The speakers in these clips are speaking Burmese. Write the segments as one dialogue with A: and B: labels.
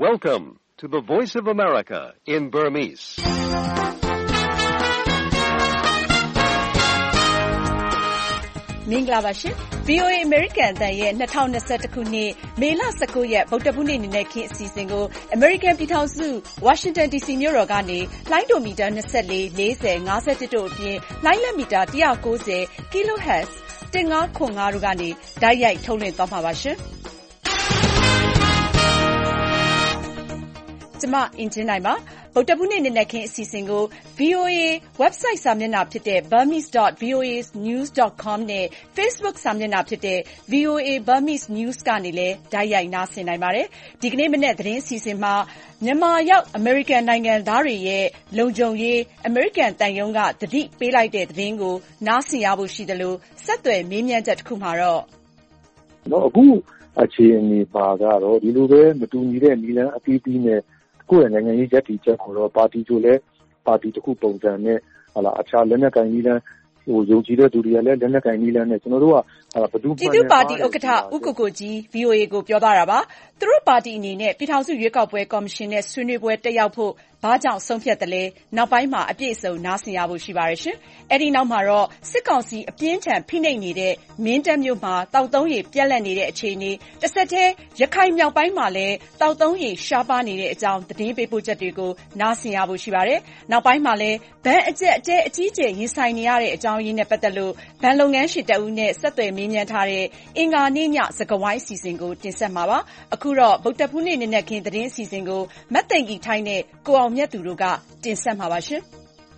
A: Welcome to the Voice of America in Burmese.
B: ။မင်္ဂလာပါရှင်။ VOA American အသံရဲ့2021ခုနှစ်မေလ19ရက်ဗုဒ္ဓဟူးနေ့နေ့ခင်းအစီအစဉ်ကို American ပြည်ထောင်စု Washington DC မြို့တော်ကနေလိုင်းဒိုမီတာ24 40 51တို့အပြင်လိုင်းလက်မီတာ190 kHz 1505တို့ကနေတိုက်ရိုက်ထုတ်လွှင့်သွားမှာပါရှင်။ကျမအင်ဂျင်နိုင်ပါဗုဒ္ဓဟူးနေ့နေ့ခင်းအစီအစဉ်ကို VOA website စာမျက်နှာဖြစ်တဲ့ burmese.voanews.com နဲ့ Facebook စာမျက်နှာဖြစ်တဲ့ VOA Burmese News ကနေလည်းတိုက်ရိုက်နားဆင်နိုင်ပါတယ်။ဒီကနေ့မနေ့သတင်းအစီအစဉ်မှာမြန်မာရောက် American နိုင်ငံသားတွေရဲ့လုံခြုံရေး American တန်ယုံကသတိပေးလိုက်တဲ့သတင်းကိုနားဆင်ရဖို့ရှိတယ်လို့ဆက်သွယ်မေးမြန်းချက်တစ်ခုမှာတော့
C: အခုအခြေအနေပါကတော့ဒီလိုပဲမတူညီတဲ့နည်းလမ်းအသီးသီးနဲ့ကိုယ့်ရဲ့နိုင်ငံရေးရပ်တည်ချက်ကိုတော့ပါတီတို့လည်းပါတီတစ်ခုပုံစံနဲ့အခြားလက်နက်ကိုင်နည်းလမ်းယုံကြည်တဲ့သူတွေကလည်းလက်နက်ကိုင်နည်းလမ်းနဲ့ကျွန်တော်တို့ကဘယ်သူမှ
B: ပြည်သူ့ပါတီဥက္ကဋ္ဌဦးကိုကိုကြီး VOA ကိုပြောသွားတာပါ။သူတို့ပါတီအနေနဲ့ပြည်ထောင်စုရွေးကောက်ပွဲကော်မရှင်နဲ့ဆွေးနွေးပွဲတက်ရောက်ဖို့ဘာကြောင့်ဆုံးဖြတ်တယ်လဲနောက်ပိုင်းမှာအပြည့်အစုံနားဆင်ရဖို့ရှိပါတယ်ရှင်။အဲဒီနောက်မှာတော့စစ်ကောင်စီအပြင်းထန်ဖိနှိပ်နေတဲ့မင်းတပ်မြို့မှာတောက်သုံးရေပြက်လက်နေတဲ့အခြေအနေတစ်ဆက်တည်းရခိုင်မြောက်ပိုင်းမှာလည်းတောက်သုံးရေရှားပါနေတဲ့အကြောင်းသတင်းပေးပို့ချက်တွေကိုနားဆင်ရဖို့ရှိပါတယ်။နောက်ပိုင်းမှာလည်းဘဏ်အကျပ်အတဲအကြီးအကျယ်ရင်ဆိုင်နေရတဲ့အကြောင်းရင်းနဲ့ပတ်သက်လို့ဘဏ်လုပ်ငန်းရှင်တဦးနဲ့ဆက်သွယ်မေးမြန်းထားတဲ့အင်္ဂါနေ့ညစကားဝိုင်းအစီအစဉ်ကိုတင်ဆက်မှာပါ။အခုတော့ဗုဒ္ဓဟူးနေ့နေ့ခင်းသတင်းအစီအစဉ်ကိုမတ်သိင်္ဂီထိုင်းနဲ့ကိုအောင်မြတ်သူတို့ကတင်ဆက်မှာပါရှင်။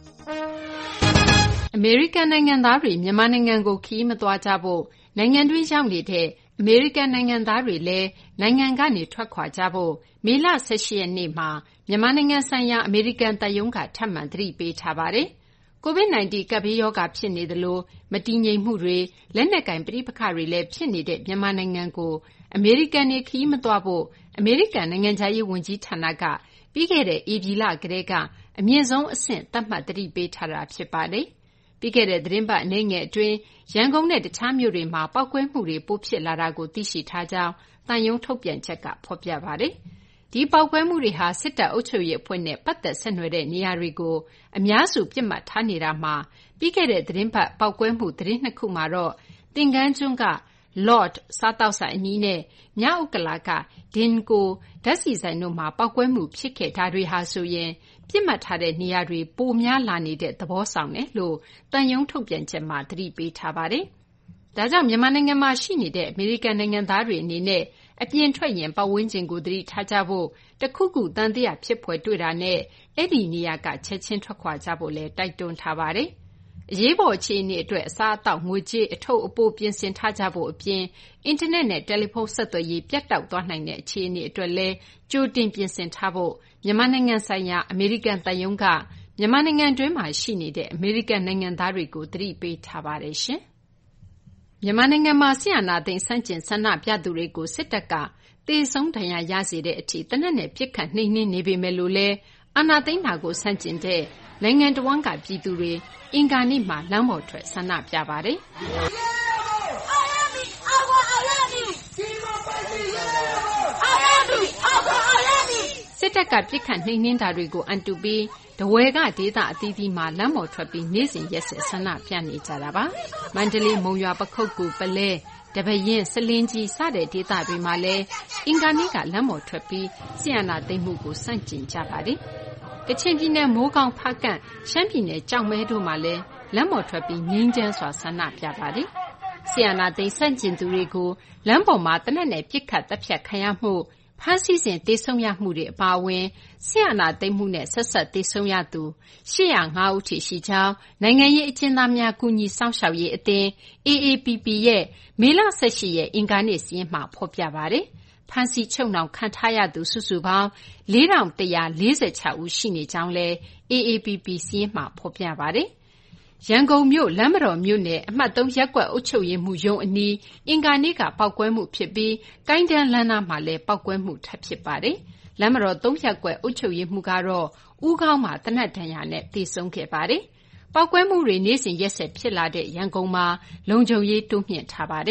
D: အမေရိကန်နိုင်ငံသားတွေမြန်မာနိုင်ငံကိုခရီးမသွားကြဖို့နိုင်ငံတွင်းရောက်နေတဲ့အမေရိကန်နိုင်ငံသားတွေလည်းနိုင်ငံကနေထွက်ခွာကြဖို့မေလ18ရက်နေ့မှာမြန်မာနိုင်ငံဆိုင်ရာအမေရိကန်သံရုံးကထပ်မံသတိပေးထားပါတယ်။ COVID-19 ကပ်ဘေးရောဂါဖြစ်နေသလိုမတည်ငြိမ်မှုတွေလက်နက်ကိုင်ပဋိပက္ခတွေလည်းဖြစ်နေတဲ့မြန်မာနိုင်ငံကိုအမေရိကန်တွေခရီးမသွားဖို့အမေရိကန်နိုင်ငံခြားရေးဝန်ကြီးဌာနကပြီးခဲ့တဲ့ဧပြီလကတည်းကအမြင့်ဆုံးအဆင့်သတ်မှတ်သတိပေးထားတာဖြစ်ပါတယ်။ပြီးခဲ့တဲ့သတင်းပတ်အနည်းငယ်အတွင်းရန်ကုန်နဲ့တခြားမြို့တွေမှာပေါက်ကွဲမှုတွေပိုဖြစ်လာတာကိုသိရှိထားကြောင်းသံရုံးထုတ်ပြန်ချက်ကဖော်ပြပါတယ်။ဒီပေါက်ကွဲမှုတွေဟာစစ်တပ်အုပ်ချုပ်ရေးအဖွဲ့နဲ့ပတ်သက်ဆက်နွယ်တဲ့နေရာတွေကိုအများစုပြစ်မှတ်ထားနေတာမှာပြီးခဲ့တဲ့သတင်းပတ်ပေါက်ကွဲမှုသတင်းနှစ်ခုမှာတော့သင်္ကန်းကျွန်းကLord စားတောက်ဆိုင်အနီးနဲ့မြောက်ဥက္ကလာက Dinko ဓာတ်ဆီဆိုင်တို့မှာပေါက်ကွဲမှုဖြစ်ခဲ့တာတွေဟာဆိုရင်ပြစ်မှတ်ထားတဲ့နေရာတွေပိုများလာနေတဲ့သဘောဆောင်တယ်လို့တန်ယုံထုတ်ပြန်ချက်မှာသတိပေးထားပါတယ်။ဒါကြောင့်မြန်မာနိုင်ငံမှာရှိနေတဲ့အမေရိကန်နိုင်ငံသားတွေအနေနဲ့အပြင်ထွက်ရင်ပတ်ဝန်းကျင်ကိုသတိထားကြဖို့တခုခုတန်တရားဖြစ်ဖွယ်တွေ့တာနဲ့အဲ့ဒီနေရာကချက်ချင်းထွက်ခွာကြဖို့လည်းတိုက်တွန်းထားပါတယ်။အရေးပေါ်အခြေအနေအတွက်အစားအသောက်ငွေကြေးအထုပ်အပိုးပြင်ဆင်ထားကြဖို့အပြင်အင်တာနက်နဲ့တယ်လီဖုန်းဆက်သွယ်ရေးပြတ်တောက်သွားနိုင်တဲ့အခြေအနေအတွက်လည်းကြိုတင်ပြင်ဆင်ထားဖို့မြန်မာနိုင်ငံဆိုင်ရာအမေရိကန်သံရုံးကမြန်မာနိုင်ငံတွင်းမှာရှိနေတဲ့အမေရိကန်နိုင်ငံသားတွေကိုသတိပေးထားပါတယ်ရှင်။မြန်မာနိုင်ငံမှာဆီယနာသိန်းစန့်ကျင်ဆန္ဒပြသူတွေကိုစစ်တပ်ကတေဆုံးဒဏ်ရာရစေတဲ့အထိတနက်နဲ့ပြစ်ခတ်နှိမ်နင်းနေပေမဲ့လို့လည်းအာဏာသိမ်းတာကိုဆန့်ကျင်တဲ့နိုင်ငံတော်ဝန်ကပြည်သူတွေအင်္ဂါနေ့မှာလမ်းပေါ်ထွက်ဆန္ဒပြပါတယ်။စစ်တပ်ကပြစ်ခတ်နှိမ်နင်းတာတွေကိုအန်တုပြီးတဝဲကဒေသအသီးသီးမှာလမ်းပေါ်ထွက်ပြီးနေ့စဉ်ရက်ဆက်ဆန္ဒပြနေကြတာပါ။မန္တလေးမုံရွာပခုက္ကူပုလဲတပရင်စလင်းကြီးစတဲ့ဒေသတွေမှာလည်းအင်္ဂါနေ့ကလမ်းပေါ်ထွက်ပြီးဆီယနာသိမ်းမှုကိုဆန့်ကျင်ကြပါတယ်။ကချင်ပြည်နယ်မိုးကောင်းဖားကန့်ရှမ်းပြည်နယ်ကြောက်မဲတို့မှာလည်းလမ်းပေါ်ထွက်ပြီးငြိမ်းချမ်းစွာဆန္ဒပြပါတယ်။ဆီယနာသိမ်းဆန့်ကျင်သူတွေကိုလမ်းပေါ်မှာတနက်နဲ့ပြစ်ခတ်တပ်ဖြတ်ခံရမှုဖမ်းဆီးစဉ်တေဆုံးရမှုတွေအပါအဝင်ဆီယနာသိမ်းမှုနဲ့ဆက်ဆက်တေဆုံးရသူ805ဦးထိရှိကြောင်းနိုင်ငံရေးအကျဉ်းသားများကူညီစောင့်ရှောက်ရေးအသင်း AAPP ရဲ့မေလ18ရက်အင်္ဂါနေ့စာရင်းမှာဖော်ပြပါတယ်။ဖမ်းဆီးချုပ်နှောင်ခံထားရသူစုစုပေါင်း4146ဦးရှိနေကြောင်းလည်း AAPP စာရင်းမှာဖော်ပြပါတယ်။ရန်ကုန်မြို့လမ်းမတော်မြို့နယ်အမှတ်3ရပ်ကွက်အုပ်ချုပ်ရေးမှူးရုံးအနီးအင်္ဂါနေ့ကပေါက်ကွဲမှုဖြစ်ပြီးကိုင်းတန်းလမ်းနားမှာလည်းပေါက်ကွဲမှုထပ်ဖြစ်ပါတယ်။လမ်းမတော်3ရပ်ကွက်အုပ်ချုပ်ရေးမှူးကတော့ဦးခေါင်းမှာသေနတ်ဒဏ်ရာနဲ့သေဆုံးခဲ့ပါတယ်။ပေါက်ကွဲမှုတွေနေ့စဉ်ရက်ဆက်ဖြစ်လာတဲ့ရန်ကုန်မှာလုံခြုံရေးတိုးမြှင့်ထားပါတယ်။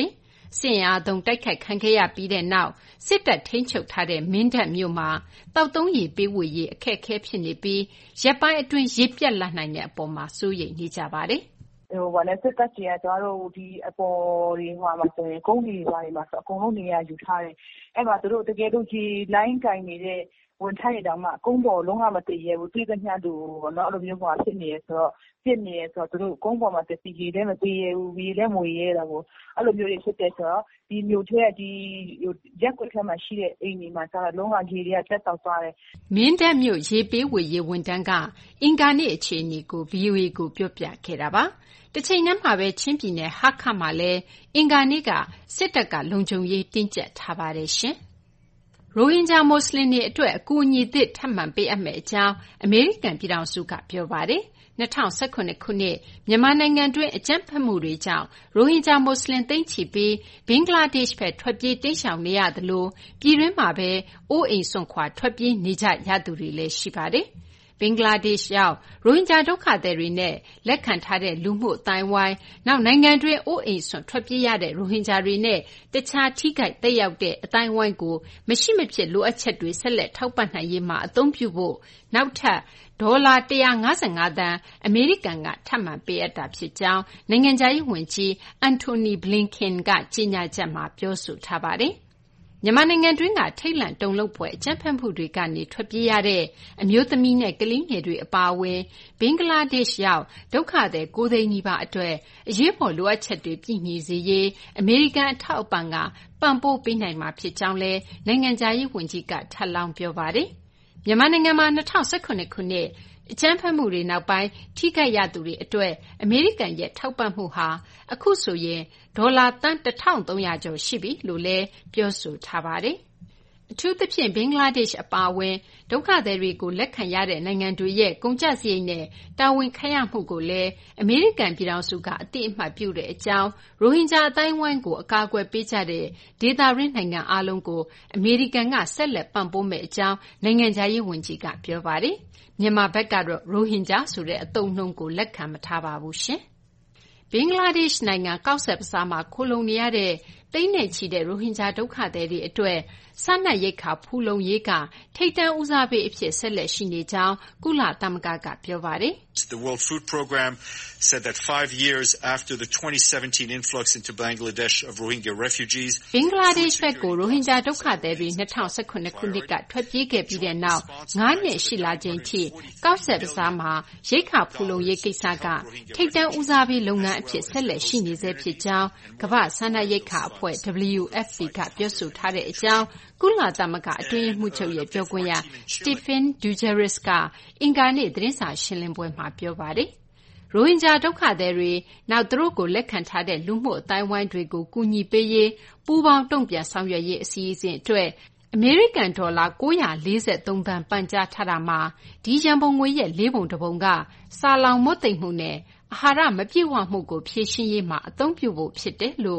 D: စစ်အင်အားသုံးတိုက်ခိုက်ခံခဲ့ရပြီးတဲ့နောက်စစ်တပ်ထိန်းချုပ်ထားတဲ့မင်းတပ်မြို့မှာသောက်သုံးရေပေးဝေရေးအခက်အခဲဖြစ်နေပြီးရက်ပိုင်းအတွင်းရေပြတ်လာနိုင်တဲ့အပေါ်မှာစိုးရိမ်နေကြပါတယ်
E: ။စစ်တပ်ကြီးကကျမတို့ဒီအပေါ်တွေမှာဆိုရင်ကုန်းတွေဘာတွေမှာဆိုအကုန်လုံးနေရာယူထားတယ်။အဲ့မှာသူတို့တကယ်လို့ဒီလိုင်းကင်နေတဲ့ဝန်ထမ်းတွေတောင်မှကုန်းပေါ်လုံးဝမတည်ရဘူးတွေ့သမျှသူပေါ့နော်အဲ့လိုမျိုးဖြစ်နေရဆိုတော့သူတို့ကုန်းပေါ်မှာတည်ရေလည်းမတည်ရဘူးရေလည်းမွေရဲတာကိုအဲ့လိုမျိုးတွေဖြစ်တဲ့ဆိုတော့ဒီမြို့ထဲဒီရက်ကွက်ထဲမှာရှိတဲ့အိမ်တွေမှာကျတော့လုံးဝရေတွေကတက်တောက်သွားတယ်
D: မင်းတပ်မြို့ရေပေးဝေရေးဝန်ထမ်းကအင်္ဂါနေ့အခြေအနေကို VOA ကိုပြောပြခဲ့တာပါတချိန်တည်းမှာပဲချင်းပြည်နယ်ဟာခမှာလည်းအင်္ဂါနေ့ကစစ်တပ်ကလုံခြုံရေးတင်းကျပ်ထားပါတယ်ရှင်ရိုဟင်ဂျာမွတ်စလင်တွေအတွက်အကူအညီသစ်ထပ်မံပေးအပ်မယ့်အကြောင်းအမေရိကန်ပြည်ထောင်စုကပြောပါတယ်2019ခုနှစ်မြန်မာနိုင်ငံတွင်းအကြမ်းဖက်မှုတွေကြောင့်ရိုဟင်ဂျာမွတ်စလင်သိန်းချီပြီးဘင်္ဂလားဒေ့ရှ်ဘက်ထွက်ပြေးတိမ်းရှောင်နေရသလိုပြည်တွင်းမှာပဲအိုးအိမ်စွန့်ခွာထွက်ပြေးနေကြရသူတွေလည်းရှိပါတယ်ဘင်္ဂလားဒေ့ရှ်ရောက်ရိုဟင်ဂျာဒုက္ခသည်တွေနဲ့လက်ခံထားတဲ့လူမှုအသိုင်းအဝိုင်းနောက်နိုင်ငံတွင်းအိုးအိမ်စွန့်ထွက်ပြေးရတဲ့ရိုဟင်ဂျာတွေနဲ့တခြားထိခိုက်သက်ရောက်တဲ့အသိုင်းအဝိုင်းကိုမရှိမဖြစ်လိုအပ်ချက်တွေဆက်လက်ထောက်ပံ့နိုင်ရေးမှာအသုံးပြုဖို့နောက်ထပ်ဒေါ်လာ155သန်းအမေရိကန်ကထပ်မံပေးအပ်တာဖြစ်ကြောင်းနိုင်ငံခြားရေးဝန်ကြီးအန်တိုနီဘလင်ကန်ကကြေညာချက်မှာပြောဆိုထားပါတယ်မြန်မာနိုင်ငံတွင်းကထိတ်လန့်တုန်လှုပ်ဖွယ်အကြမ်းဖက်မှုတွေကနေထွက်ပြေးရတဲ့အမျိုးသမီးနဲ့ကလေးငယ်တွေအပါအဝင်ဘင်္ဂလားဒေ့ရှ်ရောက်ဒုက္ခသည်9သိန်းနီးပါးအတွက်အရေးပေါ်လိုအပ်ချက်တွေပြည့်မီစေရေးအမေရိကန်အထောက်အပံ့ကပံ့ပိုးပေးနိုင်မှာဖြစ်ကြောင်းလည်းနိုင်ငံခြားရေးဝန်ကြီးကထပ်လောင်းပြောပါတယ်မြန်မာနိုင်ငံမှာ2019ခုနှစ်အကြမ်းဖက်မှုတွေနောက်ပိုင်းထိခိုက်ရသူတွေအတွက်အမေရိကန်ရဲ့ထောက်ပံ့မှုဟာအခုဆိုရင်ဒေါ်လာသန်း1300ကျော်ရှိပြီလို့လည်းပြောဆိုထားပါတယ်။အထူးသဖြင့်ဘင်္ဂလားဒေ့ရှ်အပါအဝင်ဒုက္ခသည်တွေကိုလက်ခံရတဲ့နိုင်ငံတွေရဲ့ကုန်ကျစရိတ်နဲ့တာဝန်ခံရမှုကိုလည်းအမေရိကန်ပြည်ထောင်စုကအသိအမှတ်ပြုတဲ့အကြောင်းရိုဟင်ဂျာအသိုင်းအဝိုင်းကိုအကာအကွယ်ပေးကြတဲ့ဒေသတွင်းနိုင်ငံအားလုံးကိုအမေရိကန်ကဆက်လက်ပံ့ပိုးမယ့်အကြောင်းနိုင်ငံခြားရေးဝန်ကြီးကပြောပါတယ်။မြန်မာဘက်ကတော့ရိုဟင်ဂျာဆိုတဲ့အသုံးအနှုန်းကိုလက်ခံမထားပါဘူးရှင်။ဘင်္ဂလားဒေ့ရှ်နိုင်ငံကော့ဆက်ဘဇားမှာခိုလှုံနေရတဲ့သိန်းနဲ့ချီတဲ့ရိုဟင်ဂျာဒုက္ခသည်တွေအတွက်စားနပ်ရိက္ခာဖူလုံရေးကထိပ်တန်းဦးစားပေးအဖြစ်ဆက်လက်ရှိနေကြောင်းကုလသမဂ္ဂကပြောပါတယ်။
F: The World Food Program said that 5 years after the 2017 influx into Bangladesh of Rohingya refugees
D: ဘင်္ဂလားဒေ့ရှ်ဘက်ကိုရိုဟင်ဂျာဒုက္ခသည်တွေ2019ခုနှစ်ကထွက်ပြေးခဲ့ပြီးတဲ့နောက်9နှစ်ရှိလာချိန်ထိကော့ဆက်ဘဇားမှာရိက္ခာဖူလုံရေးကိစ္စကထိပ်တန်းဦးစားပေးလုပ်ငန်းအဖြစ်ဆက်လက်ရှိနေဆဲဖြစ်ကြောင်းကမ္ဘာ့စားနပ်ရိက္ခာအဖွဲ့ WFP ကပြောဆိုထားတဲ့အကြောင်းကုလသမဂ္ဂအတွင်းရေးမှူးချုပ်ရဲ့ပြောခွင့်ရ Stéphane Dujarric ကအင်္ဂါနေ့သတင်းစာရှင်းလင်းပွဲမှာပြောပါတယ်။ရိုဟင်ဂျာဒုက္ခသည်တွေနောက်သူတို့ကိုလက်ခံထားတဲ့လူမှုအသိုင်းအဝိုင်းတွေကိုကူညီပေးရေးပူးပေါင်းတုံ့ပြန်ဆောင်ရွက်ရေးအစီအစဉ်အတွက်အမေရိကန်ဒေါ်လာ943သန်းပန်ကြားထားတာမှာဒီရန်ပုံငွေရဲ့4ပုံ1ပုံကစာလောင်မွတ်သိမ်မှုနဲ့အာဟာရမပြည့်ဝမှုကိုဖြည့်ရှင်းရေးမှာအသုံးပြုဖို့ဖြစ်တယ်လို့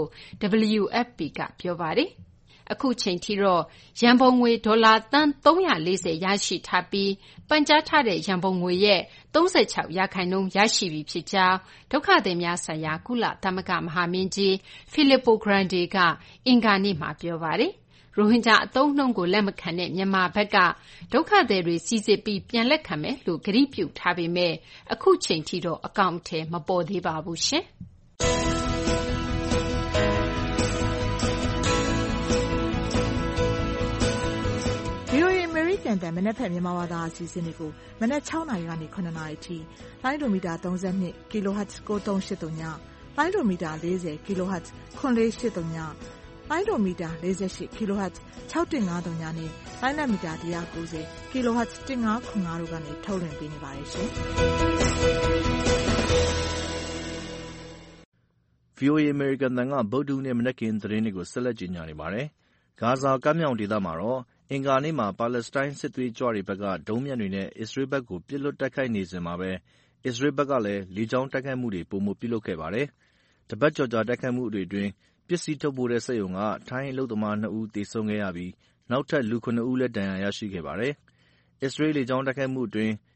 D: WFP ကပြောပါတယ်။အခုချိန်ထိတော့ရန်ပုံငွေဒေါ်လာသန်း340ရရှိထားပြီးပန်ကြားထားတဲ့ရန်ပုံငွေရဲ့36%ရရှိပြီဖြစ်ကြောင်းဒုက္ခသည်များဆိုင်ရာကုလသမဂ္ဂမဟာမင်းကြီး Filippo Grandi ကအင်္ဂါနေ့မှာပြောပါတယ်။ရိုဟင်ဂျာအသုံးအနှုန်းကိုလက်မခံတဲ့မြန်မာဘက်ကဒုက္ခသည်တွေစီစစ်ပြီးပြန်လက်ခံမယ်လို့ကတိပြုထားပေမဲ့အခုချိန်ထိတော့အကောင်အထည်မပေါ်သေးပါဘူးရှင်။
G: VOA အမေရိကန်တန်မနက်ဖြန်မြန်မာဘာသာအစီအစဉ်တွေကိုမနက်6နာရီကနေ9နာရီအထိလိုင်းဒိုမီတာ32 kHz 9383ညလိုင်းဒိုမီတာ40 kHz 9483ညလိုင်းဒိုမီတာ48 kHz 6153ညနဲ့လိုင်းနက်မီတာ190 kHz 1505တို့ကနေထုတ်လွှင့်ပေးနေပါတယ်ရှင်။
H: VOA အမေရိကန်တန်ကဗုဒ္ဓနဲ့မနက်ခင်းသတင်းတွေကိုဆက်လက်ကြီးညာနေပါတယ်။ဂါဇာကမ်းမြောင်ဒေသမှာတော့အင်္ဂါနေ့မှာပါလက်စတိုင်းစစ်သွေးကြွတွေဘက်ကဒုံးမြတ်တွေနဲ့အစ္စရေးဘက်ကိုပစ်လွတ်တိုက်ခိုက်နေစဉ်မှာပဲအစ္စရေးဘက်ကလည်းလေကြောင်းတိုက်ခိုက်မှုတွေပိုမိုပြုလုပ်ခဲ့ပါတယ်။တပတ်ကျော်ကြာတိုက်ခိုက်မှုတွေအတွင်းပစ္စည်းထုတ်ပိုးတဲ့စက်ရုံကထိုင်းအလုပ်သမား2ဦးသေဆုံးခဲ့ရပြီးနောက်ထပ်လူ9ဦးလည်းဒဏ်ရာရရှိခဲ့ပါတယ်။အစ္စရေးလေကြောင်းတိုက်ခိုက်မှုအတွင်း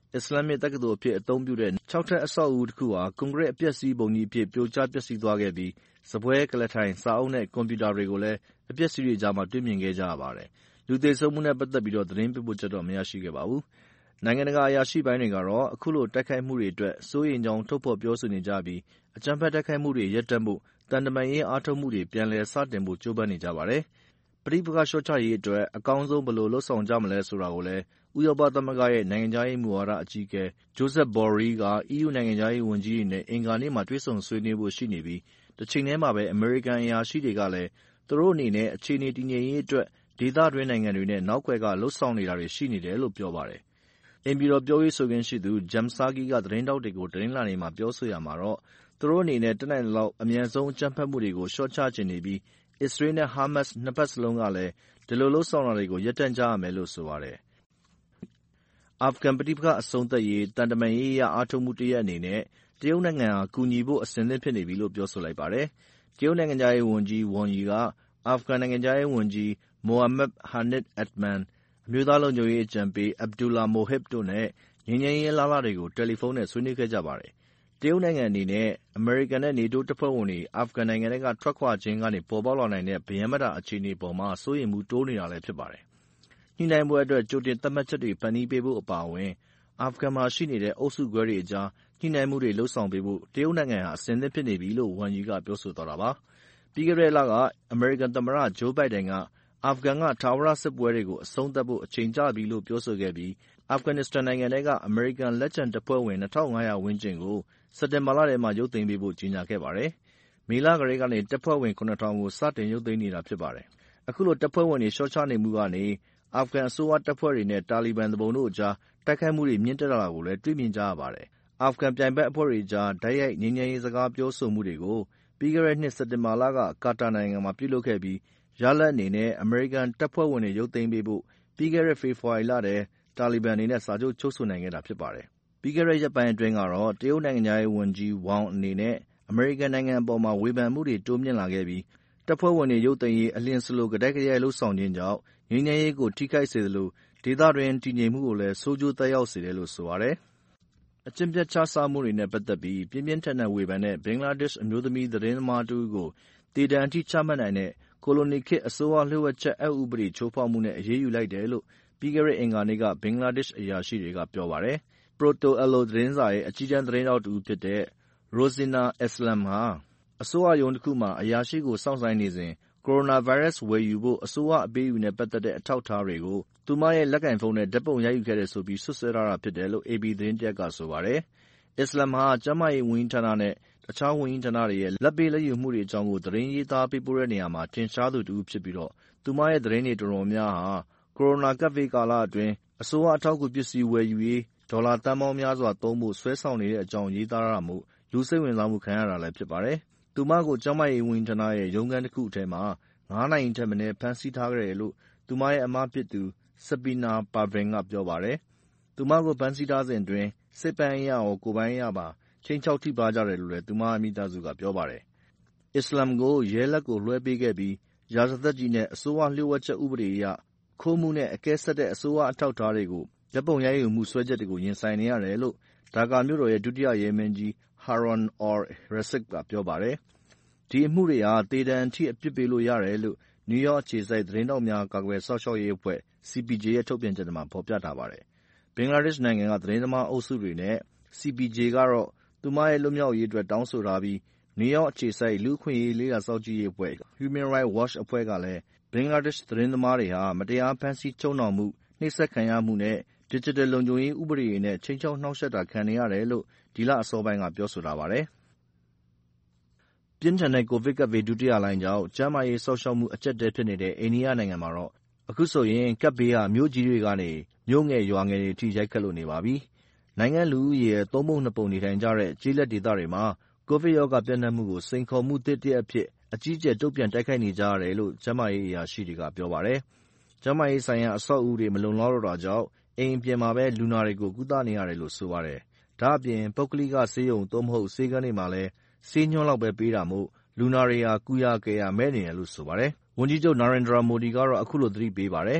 H: အစ္စလာမစ်တက္ကသိုလ်အဖြစ်အသုံးပြုတဲ့6 ထပ်အဆောက်အဦတစ်ခုဟာကွန်ကရစ်အပျက်စီးပုံကြီးအဖြစ်ပြိုကျပျက်စီးသွားခဲ့ပြီးစားပွဲ၊ကုလားထိုင်၊စာအုပ်နဲ့ကွန်ပျူတာတွေကိုလည်းအပျက်အစီးတွေကြားမှာတွေ့မြင်ခဲ့ကြရပါတယ်။လူသေဆုံးမှုနဲ့ပတ်သက်ပြီးသတင်းပေးပို့ချက်တော့မရရှိခဲ့ပါဘူး။နိုင်ငံတကာအရာရှိပိုင်းတွေကတော့အခုလိုတိုက်ခိုက်မှုတွေအတွက်စိုးရိမ်ကြောင်းထုတ်ဖော်ပြောဆိုနေကြပြီးအကြမ်းဖက်တိုက်ခိုက်မှုတွေရပ်တန့်ဖို့သံတမန်ရေးအားထုတ်မှုတွေပြန်လည်စတင်ဖို့ကြိုးပမ်းနေကြပါတယ်။ပဋိပက္ခလျှော့ချရေးအတွက်အကောင်းဆုံးဘယ်လိုလုပ်ဆောင်ကြမလဲဆိုတာကိုလည်းဥရောပသမဂ္ဂရဲ့နိုင်ငံခြားရေးမူဝါဒအကြီးအကဲ Josep Borrell က EU နိုင်ငံခြားရေးဝန်ကြီးတွေနဲ့အင်္ဂါနေ့မှာတွေ့ဆုံဆွေးနွေးဖို့ရှိနေပြီးတချိန်တည်းမှာပဲအမေရိကန်အရာရှိတွေကလည်းသူတို့အနေနဲ့အခြေအနေတည်ငြိမ်ရေးအတွက်ဒေသတွင်းနိုင်ငံတွေနဲ့နောက်ကွယ်ကလုပ်ဆောင်နေတာတွေရှိနေတယ်လို့ပြောပါတယ်။အိမ်ဖြူတော်ပြောရေးဆိုခွင့်ရှိသူ Jen Psaki ကသတင်းထောက်တွေကိုတနင်္လာနေ့မှာပြောဆိုရာမှာတော့သူတို့အနေနဲ့တတ်နိုင်သလောက်အမြန်ဆုံးအကြမ်းဖက်မှုတွေကိုလျှော့ချချင်နေပြီးအစ္စရေးနဲ့ဟာမတ်စ်နှစ်ဘက်စလုံးကလည်းဒီလိုလုပ်ဆောင်တာတွေကိုရပ်တန့်ကြရမယ်လို့ဆိုပါတယ်။အာဖဂန်ပဋိပက္ခအဆုံးသတ်ရေးသံတမန်ရေးအရအားထုတ်မှုတရပ်အနေနဲ့တရုတ်နိုင်ငံဟာကူညီဖို့အဆင်သင့်ဖြစ်နေပြီလို့ပြောဆိုလိုက်ပါတယ်။တရုတ်နိုင်ငံခြားရေးဝန်ကြီး Wang Yi ကအာဖဂန်နိုင်ငံခြားရေးဝန်ကြီး Mohammad Hanif Atman အမျိုးသားလုံခြုံရေးအကြံပေး Abdullah Mohib တို့နဲ့ငြိမ်းချမ်းရေးအလားအလာတွေကိုတယ်လီဖုန်းနဲ့ဆွေးနွေးခဲ့ကြပါတယ်။တရုတ်နိုင်ငံအနေနဲ့အမေရိကန်နဲ့နေတိုးတပ်ဖွဲ့ဝင်တွေအာဖဂန်နိုင်ငံထဲကထွက်ခွာခြင်းကနေပေါ်ပေါက်လာနိုင်တဲ့ဗရမ်းမတာအခြေအနေအပေါ်မှာစိုးရိမ်မှုတိုးနေတာလည်းဖြစ်ပါတယ်။ညှိနှိုင်းပွဲအတွက်ကြိုတင်သတ်မှတ်ချက်တွေဖန်တီးပေးဖို့အပါအဝင်အာဖဂန်မှာရှိနေတဲ့အုပ်စုခွဲတွေအကြားညှိနှိုင်းမှုတွေလုပ်ဆောင်ပေးဖို့တရုတ်နိုင်ငံဟာအဆင်သင့်ဖြစ်နေပြီလို့ Wang Yi ကပြောဆိုသွားတာပါ။ပြီးခဲ့တဲ့လကအမေရိကန်သမ္မတ Joe Biden ကအာဖဂန်ကထာဝရစစ်ပွဲတွေကိုအဆုံးသတ်ဖို့အချိန်ကျပြီလို့ပြောဆိုခဲ့ပြီးအာဖဂန်နစ္စတန်နိုင်ငံထဲကအမေရိကန်လက်ကျန်တပ်ဖွဲ့ဝင် 2,500 ဝန်းကျင်ကိုစက်တင်ဘာလထဲမှာရုပ်သိမ်းပေးဖို့ကြေညာခဲ့ပါတယ်။မေလကတည်းကနေတပ်ဖွဲ့ဝင် 7,000 ကိုစတင်ရုပ်သိမ်းနေတာဖြစ်ပါတယ်။အခုလိုတပ်ဖွဲ့ဝင်တွေလျှော့ချနေမှုကနေအာဖဂန်အစိုးရတပ်ဖွဲ့တွေနဲ့တာလီဘန်သူပုန်တို့အကြားတိုက်ခိုက်မှုတွေမြင့်တက်လာတာကိုလည်းတွေ့မြင်ကြရပါတယ်။အာဖဂန်ပြိုင်ဘက်အဖွဲ့တွေကြားတိုက်ရိုက်ငြိမ်းချမ်းရေးစကားပြောဆိုမှုတွေကိုပြီးခဲ့တဲ့နှစ်စက်တင်ဘာလကကာတာနိုင်ငံမှာပြုလုပ်ခဲ့ပြီးရလဒ်အနေနဲ့အမေရိကန်တပ်ဖွဲ့ဝင်တွေရုပ်သိမ်းပေးဖို့ပြီးခဲ့တဲ့ဖေဖော်ဝါရီလထဲတာလီဘန်တွေနဲ့စာချုပ်ချုပ်ဆိုနိုင်ခဲ့တာဖြစ်ပါတယ်။ပြီးခဲ့တဲ့ရက်ပိုင်းအတွင်းကတော့တရုတ်နိုင်ငံခြားရေးဝန်ကြီး Wang အနေနဲ့အမေရိကန်နိုင်ငံအပေါ်ဝေဖန်မှုတွေတိုးမြင့်လာခဲ့ပြီးတပ်ဖွဲ့ဝင်တွေရုပ်သိမ်းရေးအလျင်စလိုကတိုက်ရိုက်လုပ်ဆောင်ခြင်းကြောင့်ငြိမ်းချမ်းရေးကိုထိခိုက်စေသလိုဒေသတွင်းတည်ငြိမ်မှုကိုလည်းဆိုးကျိုးသက်ရောက်စေတယ်လို့ဆိုပါတယ်။အကျင့်ပျက်ခြစားမှုတွေနဲ့ပတ်သက်ပြီးပြင်းပြင်းထန်ထန်ဝေဖန်တဲ့ဘင်္ဂလားဒေ့ရှ်အမျိုးသမီးသတင်းသမားတဦးကိုသေဒဏ်အထိချမှတ်နိုင်တဲ့ကိုလိုနီခေတ်အစိုးရလျှို့ဝှက်ချက်အက်ဥပဒေချိုးဖောက်မှုနဲ့အရေးယူလိုက်တယ်လို့ပြီးခဲ့တဲ့အင်္ဂါနေ့ကဘင်္ဂလားဒေ့ရှ်အရာရှိတွေကပြောပါတယ်။ Proto Allo သတင်းစာရဲ့အကြီးတန်းသတင်းထောက်တဦးဖြစ်တဲ့ Rosina Aslam ဟာအစိုးရရုံးတခုမှာအရာရှိကိုစောင့်ဆိုင်းနေစဉ်ကိုရိုနာဗိုင်းရပ်စ်ဝယ်ယူဖို့အစိုးရအပေးအယူနဲ့ပတ်သက်တဲ့အထောက်အထားတွေကိုသူမရဲ့လက်ကိုင်ဖုန်းနဲ့ဓာတ်ပုံရိုက်ယူခဲ့တယ်ဆိုပြီးစွပ်စွဲထားတာဖြစ်တယ်လို့ AP သတင်းတရပ်ကဆိုပါတယ်။ Aslam ဟာကျန်းမာရေးဝန်ကြီးဌာနနဲ့တခြားဝန်ကြီးဌာနတွေရဲ့လာဘ်ပေးလာဘ်ယူမှုတွေအကြောင်းသတင်းရေးသားပေးပို့တဲ့နေရာမှာထင်ရှားသူတဦးဖြစ်ပြီးသူမရဲ့သတင်းတွေတော်တော်များများဟာကိုရိုနာကပ်ဘေးကာလအတွင်းအစိုးရအထောက်အကူပစ္စည်းဝယ်ယူရေးဒေါ်လာသန်းပေါင်းများစွာသုံးဖို့ဆွဲဆောင်နေတဲ့အကြောင်းရေးသားထားတာမို့လူစိတ်ဝင်စားမှုခံရတာလည်းဖြစ်ပါတယ်။သူမကိုကျန်းမာရေးဝန်ကြီးဌာနရဲ့ရုံးခန်းတခုထဲမှာ5 နာရီထက်မနည်းဖမ်းဆီးထားခဲ့တယ်လို့သူမရဲ့အမဖြစ်သူ Sabina Parvin ကပြောပါတယ်။သူမကိုဖမ်းဆီးထားစဉ်အတွင်းစိတ်ပိုင်းအရရောကိုယ်ပိုင်းအရပါခြိမ်းခြောက်ထိပါးကြတယ်လို့လည်းသူမရဲ့မိသားစုကပြောပါတယ်။ Aslam ကိုရဲလက်ကိုလွှဲပေးခဲ့ပြီးရာဇသတ်ကြီးနဲ့အစိုးရလျှို့ဝှက်ချက်ဥပဒေအရခိုးမှုနဲ့အကဲဆတ်တဲ့အစိုးရအထောက်အထားတွေကိုဓာတ်ပုံရိုက်ယူမှုစွဲချက်တွေကိုရင်ဆိုင်နေရတယ်လို့ဒါကာမြို့တော်ရဲ့ဒုတိယရဲမင်းကြီး Harun al-Rashid ကပြောပါတယ်။ဒီအမှုတွေဟာသေဒဏ်အထိအပြစ်ပေးလို့ရတယ်လို့နယူးယောက်အခြေစိုက်သတင်းထောက်များကာကွယ်စောင့်ရှောက်ရေးအဖွဲ့ CPJ ရဲ့ထုတ်ပြန်ချက်ထဲမှာဖော်ပြထားပါတယ်။ဘင်္ဂလားဒေ့ရှ်နိုင်ငံကသတင်းသမားအုပ်စုတွေနဲ့ CPJ ကတော့သူမရဲ့လွတ်မြောက်ရေးအတွက်တောင်းဆိုထားပြီးနယူးယောက်အခြေစိုက်လူ့အခွင့်အရေးလေ့လာစောင့်ကြည့်ရေးအဖွဲ့ Human Rights Watch အဖွဲ့ကလည်းဘင်္ဂလားဒေ့ရှ်သတင်းသမားတွေဟာမတရားဖမ်းဆီးချုပ်နှောင်မှုနှိပ်စက်ခံရမှုနဲ့ဒစ်ဂျစ်တယ်လုံခြုံရေးဥပဒေတွေနဲ့ခြိမ်းခြောက်နှောင့်ယှက်တာခံနေရတယ်လို့ဒီလအစောပိုင်းကပြောဆိုထားပါတယ်။ပြင်းထန်တဲ့ကိုဗစ်ကပ်ဘေးဒုတိယလှိုင်းကြောင့်ကျန်းမာရေးစောင့်ရှောက်မှုအကျပ်အတည်းဖြစ်နေတဲ့အိန္ဒိယနိုင်ငံမှာတော့အခုဆိုရင်ကပ်ဘေးဟာမြို့ကြီးတွေကနေမြို့ငယ်ရွာငယ်တွေအထိရိုက်ခတ်လို့နေပါပြီ။နိုင်ငံလူဦးရေရဲ့3 ပုံ 2 ပုံနေထိုင်ကြတဲ့ကျေးလက်ဒေသတွေမှာကိုဗစ်ရောဂါပြန့်နှံ့မှုကိုစိန်ခေါ်မှုသစ်တရပ်အဖြစ်အကြီးအကျယ်တုံ့ပြန်တိုက်ခိုက်နေကြရတယ်လို့ကျန်းမာရေးအရာရှိတွေကပြောပါတယ်။ကျန်းမာရေးဆိုင်ရာအဆောက်အဦတွေမလုံလောက်တော့တာကြောင့်အိမ်အပြင်မှာပဲလူနာတွေကိုကုသနေရတယ်လို့ဆိုပါတယ်။ဒါ့အပြင်ပုဂ္ဂလိကဆေးရုံသို့မဟုတ်ဆေးခန်းတွေမှာလည်းဆေးညွှန်းလောက်ပဲပေးတာမို့လူနာတွေဟာကုရကယ်ရမဲ့နေတယ်လို့ဆိုပါတယ်။ဝန်ကြီးချုပ် Narendra Modi ကတော့အခုလိုသတိပေးပါတယ်။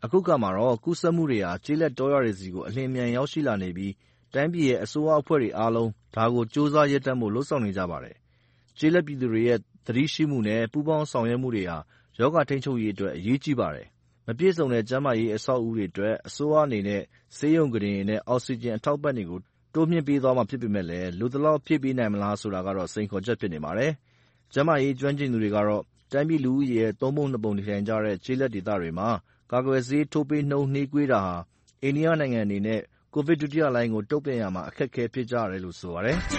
H: အခုကမှာတော့ကူးစက်မှုတွေဟာကျေးလက်တောရွာတွေဆီကိုအလျင်အမြန်ရောက်ရှိလာနေပြီးတိုင်းပြည်ရဲ့အစိုးရအဖွဲ့တွေအားလုံးဒါကိုကြိုးစားရပ်တန့်ဖို့လုပ်ဆောင်နေကြပါတယ်။ကျေးလက်ပြည်သူတွေရဲ့သတိရှိမှုနဲ့ပူးပေါင်းဆောင်ရွက်မှုတွေဟာရောဂါထိန်းချုပ်ရေးအတွက်အရေးကြီးပါတယ်။မပြည့်စုံတဲ့ကျန်းမာရေးအဆောက်အဦတွေအတွက်အစိုးရအနေနဲ့ဆေးရုံကုတင်တွေနဲ့အောက်ဆီဂျင်အထောက်ပံ့တွေကိုတိုးမြှင့်ပေးသွားမှာဖြစ်ပေမယ့်လည်းလိုသလောက်ဖြည့်ပေးနိုင်မလားဆိုတာကတော့စိန်ခေါ်ချက်ဖြစ်နေပါတယ်။ကျန်းမာရေးကျွမ်းကျင်သူတွေကတော့တိုင်းပြည်လူဦးရေရဲ့၃ ပုံ ၂ ပုံနေထိုင်ကြတဲ့ကျေးလက်ဒေသတွေမှာကာကွယ်ဆေးထိုးပေးနှုန်းနှေးကွေးတာဟာအိန္ဒိယနိုင်ငံအနေနဲ့ကိုဗစ်ဒုတိယလှိုင်းကိုတုံ့ပြန်ရာမှာအခက်အခဲဖြစ်ကြရတယ်လို့ဆိုပါတယ်။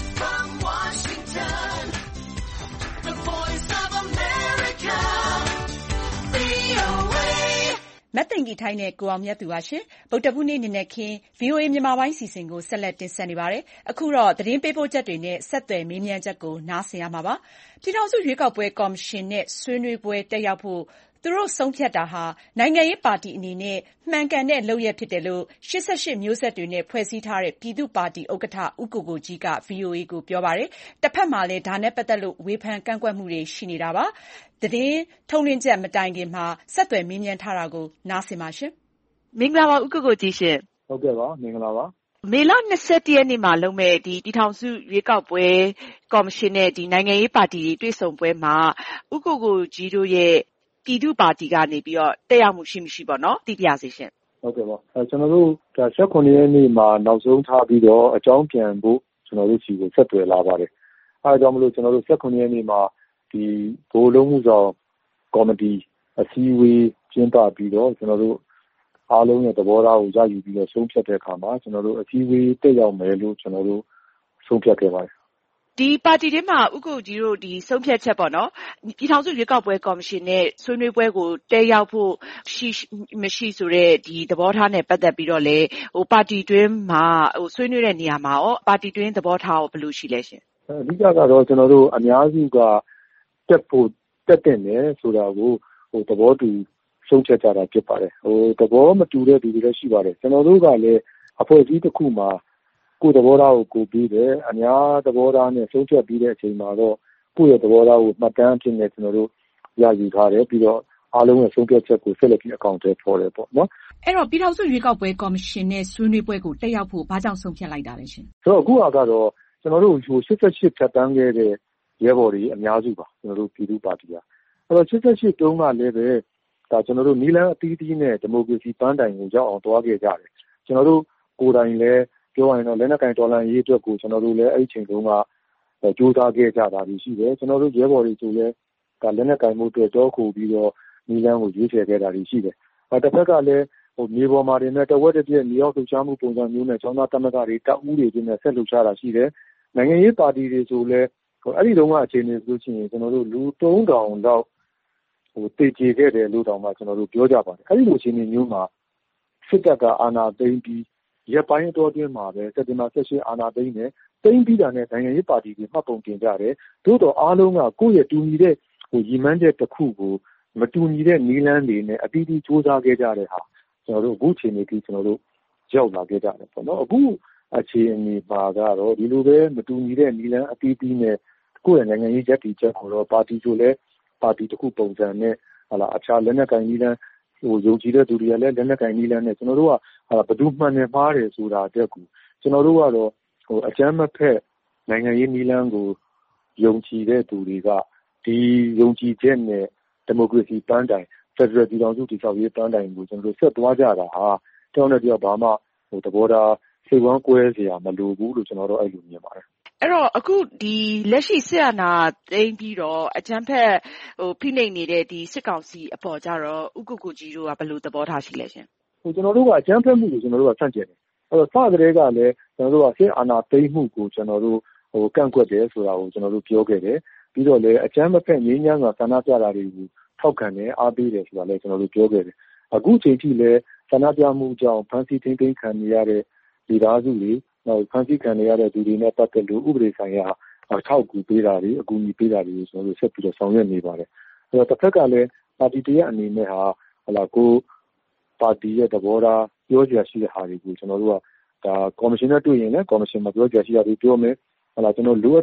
B: မသိင်္ဂီထိုက်နဲ့ကိုအောင်မြတ်သူပါရှင်။ဗုဒ္ဓဟူးနေ့နံနက်ခင်း VOA မြန်မာပိုင်းစီစဉ်ကိုဆက်လက်တင်ဆက်နေပါတယ်။အခုတော့သတင်းပေးပို့ချက်တွေနဲ့ဆက်သွယ်မေးမြန်းချက်ကိုနားဆင်ရမှာပါ။ပြည်ထောင်စုရွေးကောက်ပွဲကော်မရှင်နဲ့ဆွေးနွေးပွဲတက်ရောက်ဖို့သူတို့ဆုံးဖြတ်တာဟာနိုင်ငံရေးပါတီအနေနဲ့မှန်ကန်တဲ့လုပ်ရပ်ဖြစ်တယ်လို့88မျိုးဆက်တွေနဲ့ဖွဲ့စည်းထားတဲ့ပြည်သူ့ပါတီဥက္ကဋ္ဌဦးကိုကိုကြီးက VOA ကိုပြောပါတယ်။တစ်ဖက်မှာလည်းဒါနဲ့ပတ်သက်လို့ဝေဖန်ကန့်ကွက်မှုတွေရှိနေတာပါ။သတင်းထုတ်လွှင့်ချက်မတိုင်ခင်မှာဆက်သွယ်မေးမြန်းထားတာကိုနားဆင်ပါရှင်
I: ။မင်္ဂလာပါဦးကိုကိုကြီးရှင်
C: ။ဟုတ်ကဲ့ပါမင်္ဂလာပါ
I: ။မေလ21ရက်နေ့မှာလုပ်မဲ့ဒီပြည်ထောင်စုရွေးကောက်ပွဲကော်မရှင်နဲ့ဒီနိုင်ငံရေးပါတီတွေတွေ့ဆုံပွဲမှာဦးကိုကိုကြီးတို့ရဲ့ပြည်သူ့ပါတီကနေပြီးတော့တက်ရောက်မှုရှိမရှိပေါ့နော်သိပြစေရှင်
C: ဟုတ်ကဲ့ပါကျွန်တော်တို့ဒါ18ရက်နေ့မှာနောက်ဆုံးထားပြီးတော့အကြောင်းပြန်ဖို့ကျွန်တော်တို့စီကိုဆက်သွယ်လာပါတယ်အဲဒါကြောင့်မလို့ကျွန်တော်တို့18ရက်နေ့မှာဒီဘိုးလုံးမှုဆောင်ကော်မတီအစည်းအဝေးကျင်းပပြီးတော့ကျွန်တော်တို့အားလုံးရဲ့သဘောထားကိုရယူပြီးတော့ဆုံးဖြတ်တဲ့အခါမှာကျွန်တော်တို့အစည်းအဝေးတက်ရောက်မယ်လို့ကျွန်တော်တို့ဆုံးဖြတ်ခဲ့ပါတယ်
I: ဒီပါတီထဲမှာဥက္ကိုကြီးတို့ဒီဆုံးဖြတ်ချက်ပေါ့နော်ပြည်ထောင်စုရွေးကောက်ပွဲကော်မရှင်နဲ့ဆွေးနွေးပွဲကိုတက်ရောက်ဖို့မရှိဆိုတဲ့ဒီသဘောထားနဲ့ပတ်သက်ပြီးတော့လေပါတီတွင်းမှာဆွေးနွေးတဲ့နေရာမှာရောပါတီတွင်းသဘောထားကိုဘယ်လိုရှိလဲရှင်
C: အဓိကကတော့ကျွန်တော်တို့အများစုကတက်တဲ့နယ်ဆိုတာကိုသဘောတူဆုံးဖြတ်ကြတာဖြစ်ပါတယ်သဘောမတူတဲ့သူတွေလည်းရှိပါတယ်ကျွန်တော်တို့ကလည်းအဖွဲ့အစည်းတစ်ခုမှာကိုယ်သဘောထားကိုပြီးတယ်အများသဘောထားနဲ့ဆုံးဖြတ်ပြီးတဲ့အချိန်မှာတော့ကိုယ့်ရဲ့သဘောထားကိုမှတ်တမ်းဖြစ်နေကျွန်တော်တို့ရယူထားတယ်ပြီးတော့အားလုံးရဲ့ဆုံးဖြတ်ချက်ကိုဆက်လက်ပြီးအကောင့်ထဲပေါ်တယ်ပေါ့နော်
B: အဲ့တော့ပြည်ထောင်စုရွေးကောက်ပွဲကော်မရှင်နဲ့ဆွေးနွေးပွဲကိုတက်ရောက်ဖို့ဘာကြောင့်ဆုံးဖြတ်လိုက်တာလဲရှင်
C: ဆိုတော့အခုကတော့ကျွန်တော်တို့88ဖြတ်တန်းခဲ့တဲ့ရဲဘော်တွေအများစုပါကျွန်တော်တို့ပြည်သူ့ပါတီကအဲ့တော့88တုန်းကလည်းပဲဒါကျွန်တော်တို့နီလန်းအသီးသီးနဲ့ဒီမိုကရေစီပန်းတိုင်ကိုရောက်အောင်တွားခဲ့ကြတယ်ကျွန်တော်တို့ကိုယ်တိုင်လည်းပြောရရင်တော့လက်နက်ကင်တော်လှန်ရေးအတွက်ကိုကျွန်တော်တို့လည်းအဲ့ဒီချိန်တုန်းကကြိုးစားခဲ့ကြတာရှိတယ်ကျွန်တော်တို့ရဲဘော်တွေဆိုလည်းဒါလက်နက်ကင်မှုအတွက်တောခိုပြီးတော့နီလန်းကိုရွေးချယ်ခဲ့တာရှိတယ်တစ်ဖက်ကလည်းမြေပေါ်မှာတင်တဲ့တဝက်တစ်ပြည့်မြေအောက်လှုပ်ရှားမှုပုံစံမျိုးနဲ့ကျောင်းသားသမဂ္ဂတွေတပ်ဦးတွေချင်းနဲ့ဆက်လှုပ်ရှားတာရှိတယ်နိုင်ငံရေးပါတီတွေဆိုလည်းအဲ့ဒီတုန်းကအခြေအနေဆိုရှင်ကျွန်တော်တို့လူ3000လောက်တည်ကြည်ခဲ့တယ်လို့တောင်မှကျွန်တော်တို့ပြောကြပါတယ်အဲ့ဒီလိုအခြေအနေမျိုးမှာစစ်တပ်ကအာဏာသိမ်းပြီးရက်ပိုင်းအတော်အတွင်းမှာပဲစက်တင်ဘာ18အာဏာသိမ်းတယ်သိမ်းပြီးတာနဲ့နိုင်ငံရေးပါတီတွေမှတ်ပုံတင်ကြတယ်သို့တော့အားလုံးကကိုယ့်ရဲ့တူညီတဲ့ရည်မှန်းချက်တစ်ခုကိုမတူညီတဲ့နည်းလမ်းတွေနဲ့အတီးတီးစူးစမ်းခဲ့ကြတဲ့ဟာကျွန်တော်တို့အခုချိန်နေပြီးကျွန်တော်တို့ရောက်လာခဲ့ကြတယ်ပေါ့နော်အခုအခြေအနေမှာကတော့ဒီလိုပဲမတူညီတဲ့နည်းလမ်းအတီးတီးနဲ့ကိုယ့်ရဲ့နိုင်ငံရေးရပ်တည်ချက်ကိုတော့ပါတီဆိုလဲပါတီတစ်ခုပုံစံနဲ့အခြားလက်နက်ကင်နည်းလမ်းယုံကြည်တဲ့သူတွေကလည်းလက်နက်ကင်နည်းလမ်းနဲ့ကျွန်တော်တို့ကဘယ်သူမှန်နေမှားတယ်ဆိုတာတက်ကူကျွန်တော်တို့ကတော့အကြမ်းမဖက်နိုင်ငံရေးနည်းလမ်းကိုယုံကြည်တဲ့သူတွေကဒီယုံကြည်ချက်နဲ့ဒီမိုကရေစီပန်းတိုင်ဖက်ဒရယ်ပြည်ထောင်စုတည်ဆောက်ရေးပန်းတိုင်ကိုကျွန်တော်တို့ဆက်သွားကြတာဟာတောင်းတဲ့ပြောဘာမှသဘောထားစိတ်ဝမ်းကွဲစရာမလိုဘူးလို့ကျွန်တော်တို့အဲ့လိုမြင်ပါတယ်
I: အဲ့တော့အခုဒီလက်ရှိစစ်အာဏာသိမ်းပြီးတော့အကြမ်းဖက်ဖိနှိပ်နေတဲ့ဒီစစ်ကောင်စီအပေါ်ကြတော့ဥက္ကုကိုကြီးတို့ကဘယ်လိုသဘောထားရှိလဲရှင်
C: ကျွန်တော်တို့ကအကြမ်းဖက်မှုကိုကျွန်တော်တို့ကဆန့်ကျင်တယ်အဲ့တော့စကတည်းကလည်းကျွန်တော်တို့ကစစ်အာဏာသိမ်းမှုကိုကျွန်တော်တို့ကန့်ကွက်တယ်ဆိုတာကိုကျွန်တော်တို့ပြောခဲ့တယ်ပြီးတော့လည်းအကြမ်းမဖက်ငြိမ်းချမ်းစွာဆန္ဒပြတာတွေကိုထောက်ခံတယ်အားပေးတယ်ဆိုတာလည်းကျွန်တော်တို့ပြောခဲ့တယ်အခုချိန်ထိလည်းဆန္ဒပြမှုကြောင့်ဖမ်းဆီးထိန်းသိမ်းခံနေရတဲ့ဒီသားစုတွေနောက်ဖမ်းဆီးခံနေရတဲ့သူတွေနဲ့ပတ်သက်လို့ဥပဒေဆိုင်ရာထောက်ကူပေးတာတွေအကူအညီပေးတာတွေကိုကျွန်တော်တို့ဆက်ပြီးတော့ဆောင်ရွက်နေပါတယ်အဲ့တော့တစ်ဖက်ကလည်းပါတီတရအနေနဲ့ဟာကိုပါတီရဲ့သဘောထားပြောကြရှိတဲ့ဟာတွေကိုကျွန်တော်တို့ကဒါကော်မရှင်နဲ့တွေ့ရင်လည်းကော်မရှင်မှာပြောကြရှိတာတွေပြောမယ်ကျွန်တော်လိုအပ်တဲ့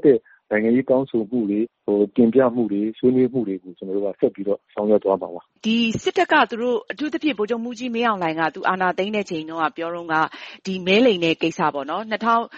C: နိုင်ငံရေးတောင်းဆိုမှုတွေတင်ပြမှုတွေဆွေးနွေးမှုတွေကိုကျွန်တော်တို့ကဆက်ပြီးတော့ဆောင်ရွက်သွားပါပါ
I: ဒီစစ်တပ်ကသူတို့အထူးသဖြင့်ဗိုလ်ချုပ်မှူးကြီးမင်းအောင်လှိုင်ကသူအာဏာသိမ်းတဲ့ချိန်တုန်းကပြောတော့ကဒီမဲလိမ်တဲ့ကိစ္စပေါ့နော်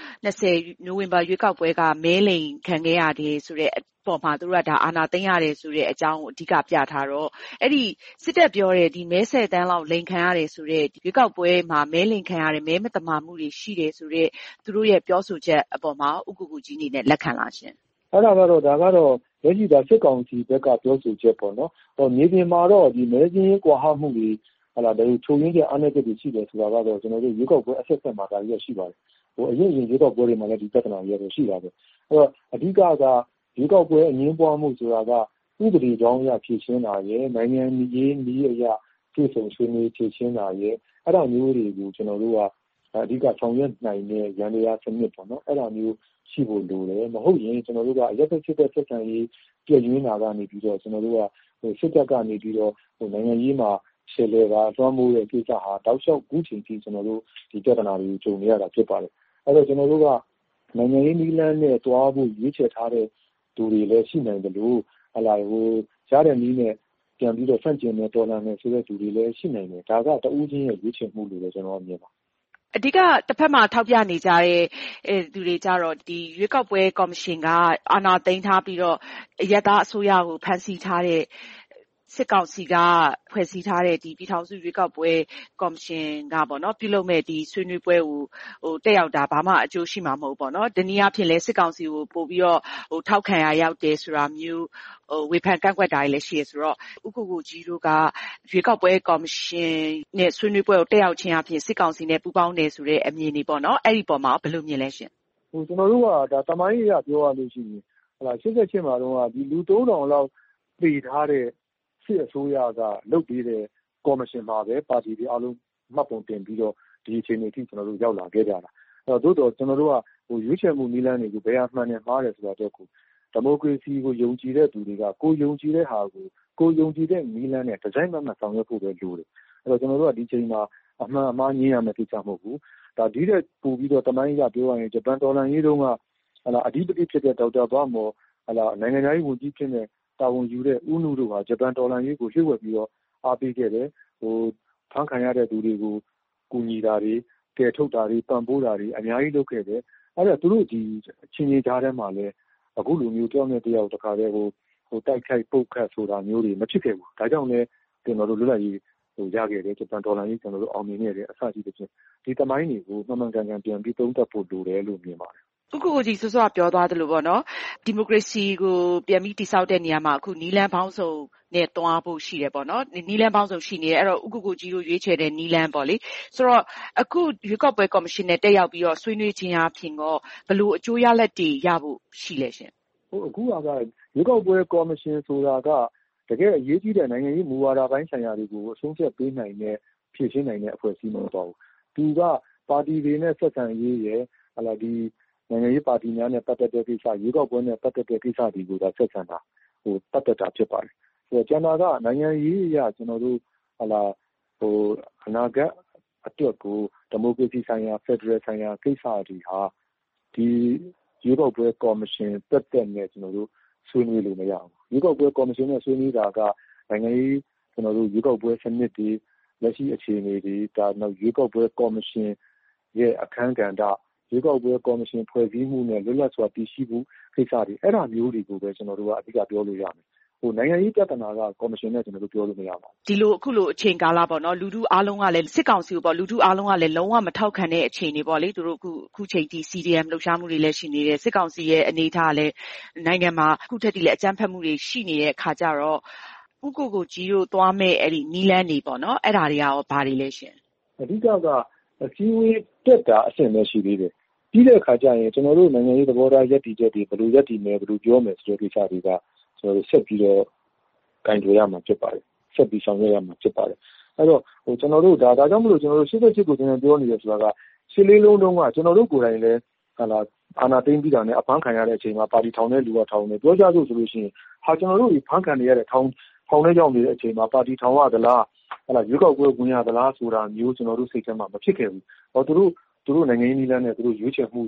I: 2020နိုဝင်ဘာရွေးကောက်ပွဲကမဲလိမ်ခံခဲ့ရတယ်ဆိုတဲ့ပေါ်မှာသူတို့ကဒါအာဏာသိမ်းရတယ်ဆိုတဲ့အကြောင်းကိုအဓိကပြထားတော့အဲ့ဒီစစ်တပ်ပြောတဲ့ဒီမဲ10 တန်းလောက်လိမ်ခံရတယ်ဆိုတဲ့ရွေးကောက်ပွဲမှာမဲလိမ်ခံရတယ်မဲမတမာမှုတွေရှိတယ်ဆိုတဲ့သူတို့ရဲ့ပြောဆိုချက်အပေါ်မှာဥက္ကုကြီးအနေနဲ့လက်ခံလားရှင်
C: အဲ့ဒါကတော့လက်ရှိစစ်ကောင်စီဘက်ကပြောဆိုချက်ပေါ့နော်မြေပြင်မှာတော့ဒီမဲစင်းကွာဟမှုတွေဒါချိုးရင်းတဲ့အားနည်းချက်တွေရှိတယ်ဆိုတာကတော့ကျွန်တော်တို့ရွေးကောက်ပွဲအဆက်ဆက်မှာဒါရရှိပါတယ်အရင်ရွေးကောက်ပွဲတွေမှာလည်းဒီပြဿနာတွေရရှိတာပဲအဲ့တော့အဓိကရွေးကောက်ပွဲအငင်းပွားမှုဆိုတာကဥပဒေကြောင်းအရဖြည့်ရှင်းတာရယ်နိုင်ငံရေးနည်းအရပြည်စုံဆွေးနွေးဖြည့်ရှင်းတာရယ်အဲ့ဒါမျိုးတွေကိုကျွန်တော်တို့ကအဓိကဆောင်ရွက်နိုင်တဲ့ရန်တရားစနစ်ပေါ့နော်အဲ့ဒါမျိုးရှိဖို့လိုတယ်မဟုတ်ရင်ကျွန်တော်တို့ကအရက်စစ်တဲ့ဆက်ဆံရေးပြည့်ရင်းတာကနေပြီးတော့ကျွန်တော်တို့ကစစ်တပ်ကနေပြီးတော့နိုင်ငံရေးမှာရှယ်လေတာတွန်းမိုးတဲ့ကိစ္စဟာတောက်လျှောက်ကူးချိန်ကြီးကျွန်တော်တို့ဒီပြဿနာတွေကိုကြုံနေရတာဖြစ်ပါတယ်အဲ့တော့ကျွန်တော်တို့ကနိုင်ငံရေးနည်းလမ်းနဲ့တွားဖို့ရွေးချယ်ထားတဲ့သူတွေလည်းရှိနိုင်တယ်လို့ကြားတဲ့နည်းနဲ့ပြန်ပြီးတော့ဆန့်ကျင်နေတော်လှန်နေဆိုတဲ့သူတွေလည်းရှိနိုင်တယ်ဒါကတဦးချင်းရဲ့ရွေးချယ်မှုလို့လည်းကျွန်တော်မြင်ပါ
I: အဓိကတစ်ဖက်မှာထောက်ပြနေကြတဲ့သူတွေကြတော့ဒီရွေးကောက်ပွဲကော်မရှင်ကအာဏာသိမ်းထားပြီးတော့အရပ်သားအစိုးရကိုဖမ်းဆီးထားတဲ့စစ်ကောင်စီကဖွဲ့စည်းထားတဲ့ဒီပြည်ထောင်စုရွေးကောက်ပွဲကော်မရှင်ကပေါ့နော်ပြုလုပ်မဲ့ဒီဆွေးနွေးပွဲကိုတက်ရောက်တာဘာမှအကျိုးရှိမှာမဟုတ်ပေါ့နော်ဒီနည်းအားဖြင့်လဲစစ်ကောင်စီကိုပို့ပြီးတော့ထောက်ခံရရောက်တယ်ဆိုတာမျိုးဝေဖန်ကန့်ကွက်တာတွေလည်းရှိရဆိုတော့ဥက္ကုကြီးတို့ကရွေးကောက်ပွဲကော်မရှင်နဲ့ဆွေးနွေးပွဲကိုတက်ရောက်ခြင်းအပြင်စစ်ကောင်စီနဲ့ပူးပေါင်းတယ်ဆိုတဲ့အမြင်တွေပေါ့နော်အဲ့ဒီပေါ်မှာဘယ်လိုမြင်လဲရှင်
C: ကျွန်တော်တို့ကဒါတမိုင်းရပြောရလို့ရှိရင်88မှာတော့ဒီလူ3000လောက်ပြည်ထားတဲ့စစ်အစိုးရကလုပ်ပေးတဲ့ကော်မရှင်မှာပဲပါတီတွေအားလုံးမှတ်ပုံတင်ပြီးတော့ဒီအချိန်အထိကျွန်တော်တို့ရောက်လာခဲ့ကြတာသို့တော့ကျွန်တော်တို့ကရွေးချယ်မှုနည်းလမ်းတွေကိုဘယ်အမှန်နဲ့မှားတယ်ဆိုတာတော့ဒီမိုကရေစီကိုယုံကြည်တဲ့သူတွေကကိုယုံကြည်တဲ့ဟာကိုယုံကြည်တဲ့နည်းလမ်းနဲ့ဒီဇိုင်းမှတ်ဆောင်ရွက်ဖို့ပဲလိုတယ်အဲ့တော့ကျွန်တော်တို့ကဒီချိန်မှာအမှန်အမှားညင်းရမယ့်ကိစ္စမဟုတ်ဘူးဒါဒီတဲ့ပို့ပြီးတော့တမိုင်းရပြောရရင်ဂျပန်ဒေါ်လာရေးတုန်းကအဓိပတိဖြစ်တဲ့ဒေါက်တာဘာမော်နိုင်ငံရေးဝန်ကြီးဖြစ်တဲ့တာဝန်ယူတဲ့ဦးနုတို့ဟာဂျပန်ဒေါ်လာရေးကိုလှည့်ဝက်ပြီးတော့အားပေးခဲ့တယ်ဖမ်းခံရတဲ့သူတွေကိုကူညီတာတွေကယ်ထုတ်တာတွေပံ့ပိုးတာတွေအများကြီးလုပ်ခဲ့တယ်အဲ့ဒါသူတို့ဒီချင်းချင်းကြားထဲမှာလည်းအခုလိုမျိုးတယောက်နဲ့တယောက်တခါတည်းတိုက်ခိုက်ပုတ်ခတ်ဆိုတာမျိုးတွေမဖြစ်ခဲ့ဘူးဒါကြောင့်လည်းကျွန်တော်တို့လွတ်လပ်ရေးရခဲ့တယ်ဂျပန်ဒေါ်လာရေးကျွန်တော်တို့အောင်မြင်ခဲ့တယ်အစရှိတဲ့ချင်းဒီတမိုင်းတွေကိုမှန်ကန်ကန်ပြန်ပြီးသုံးသပ်ဖို့လိုတယ်လို့မြင်ပါတယ်
I: ဥက္ကုကြီးစောစောပြောသွားသလိုပေါ့နော်ဒီမိုကရေစီကိုပြန်ပြီးတည်ဆောက်တဲ့နေရာမှာအခုနီလန်းပေါင်းစုံနဲ့တွားဖို့ရှိတယ်ပေါ့နော်နီလန်းပေါင်းစုံရှိနေတယ်အဲ့တော့ဥက္ကုကြီးတို့ရွေးချယ်တဲ့နီလန်းပေါ့လေဆိုတော့အခုရွေးကောက်ပွဲကော်မရှင်နဲ့တက်ရောက်ပြီးတော့ဆွေးနွေးခြင်းအပြင်တော့ဘယ်လိုအကျိုးရလဒ်တွေရဖို့ရှိလဲရှင်
C: အခုကရွေးကောက်ပွဲကော်မရှင်ဆိုတာကတကယ်အရေးကြီးတဲ့နိုင်ငံရေးမူဝါဒပိုင်းဆိုင်ရာတွေကိုအဆုံးဖြတ်ပေးနိုင်တဲ့ဖြည့်ရှင်းနိုင်တဲ့အဖွဲ့အစည်းမဟုတ်ပါဘူးသူကပါတီတွေနဲ့ဆက်ဆံရေးရယ်ဒီနိုင်ငံရေးပါတီများနဲ့ပတ်သက်တဲ့ကိစ္စရွေးကောက်ပွဲနဲ့ပတ်သက်တဲ့ကိစ္စတွေကိုဒါဆက်ဆံတာပတ်သက်တာဖြစ်ပါတယ်ဆိုတော့ကျန်တာကနိုင်ငံရေးအရကျွန်တော်တို့အနာဂတ်အတွက်ကိုဒီမိုကရေစီဆိုင်ရာဖက်ဒရယ်ဆိုင်ရာကိစ္စတွေဟာဒီရွေးကောက်ပွဲကော်မရှင်တက်နဲ့ကျွန်တော်တို့ဆွေးနွေးလို့မရဘူးရွေးကောက်ပွဲကော်မရှင်နဲ့ဆွေးနွေးတာကနိုင်ငံရေးကျွန်တော်တို့ရွေးကောက်ပွဲစနစ်တွေလက်ရှိအခြေအနေတွေဒါနောက်ရွေးကောက်ပွဲကော်မရှင်ရဲ့အခမ်းကဏ္ဍရွေးကောက်ပွဲကော်မရှင်ဖွဲ့စည်းမှုနဲ့လွတ်လပ်စွာတည်ရှိမှုကိစ္စတွေအဲ့ဒါမျိုးတွေကိုပဲကျွန်တော်တို့ကအဓိကပြောလို့ရမယ်နိုင်ငံရေးပြဿနာကကော်မရှင်နဲ့ကျွန်တော်တို့ပြောလို့မရပါဘူး
I: ဒီလိုအခုလိုအချိန်ကာလပေါ့နော်လူထုအားလုံးကလည်းစစ်ကောင်စီကိုပေါ့လူထုအားလုံးကလည်းလုံးဝမထောက်ခံတဲ့အခြေအနေပေါ့လေသူတို့အခုချိန်ထိ CDM လှုပ်ရှားမှုတွေလည်းရှိနေတယ်စစ်ကောင်စီရဲ့အနေအထားလည်းနိုင်ငံမှာအခုထက်ထိလည်းအကြမ်းဖက်မှုတွေရှိနေတဲ့ခါကြတော့ဥက္ကုကြီးတို့သွားမဲ့အဲ့ဒီနီလန်းနေပေါ့နော်အဲ့ဒါတွေကရောဘာတွေလဲရှင်
C: အဓိကအစည်းအဝေးတက်တာအဆင့်ပဲရှိသေးတယ်ပြီးတဲ့အခါကျရင်ကျွန်တော်တို့နိုင်ငံရေးသဘောထားရပ်တည်ချက်တွေဘယ်လိုရပ်တည်မယ်ဘယ်လိုပြောမယ်ဆိုတဲ့ကိစ္စတွေကကျွန်တော်တို့ဆက်ပြီးတော့ကင်တွယ်ရမှာဖြစ်ပါတယ်ဆက်ပြီးဆောင်ရွက်ရမှာဖြစ်ပါတယ်အဲ့တော့ကျွန်တော်တို့ဒါကြောင့်မလို့ကျွန်တော်တို့88ကိုကျွန်တော်ပြောနေတယ်ဆိုတာကရှစ်လေးလုံးတုန်းကကျွန်တော်တို့ကိုယ်တိုင်လည်းအာဏာသိမ်းပြီးတာနဲ့အဖမ်းခံရတဲ့အချိန်မှာပါတီထောင်တဲ့လူကထောင်နေပြောကြဆိုလို့ရှိရင်ကျွန်တော်တို့ဒီဖမ်းခံနေရတဲ့ထောင်ထဲရောက်နေတဲ့အချိန်မှာပါတီထောင်ရသလားရွေးကောက်ပွဲဝင်ရသလားဆိုတာမျိုးကျွန်တော်တို့စိတ်ထဲမှာမဖြစ်ခဲ့ဘူးသူတို့နိုင်ငံရေးနည်းလမ်းနဲ့သူတို့ရွေးချယ်မှုက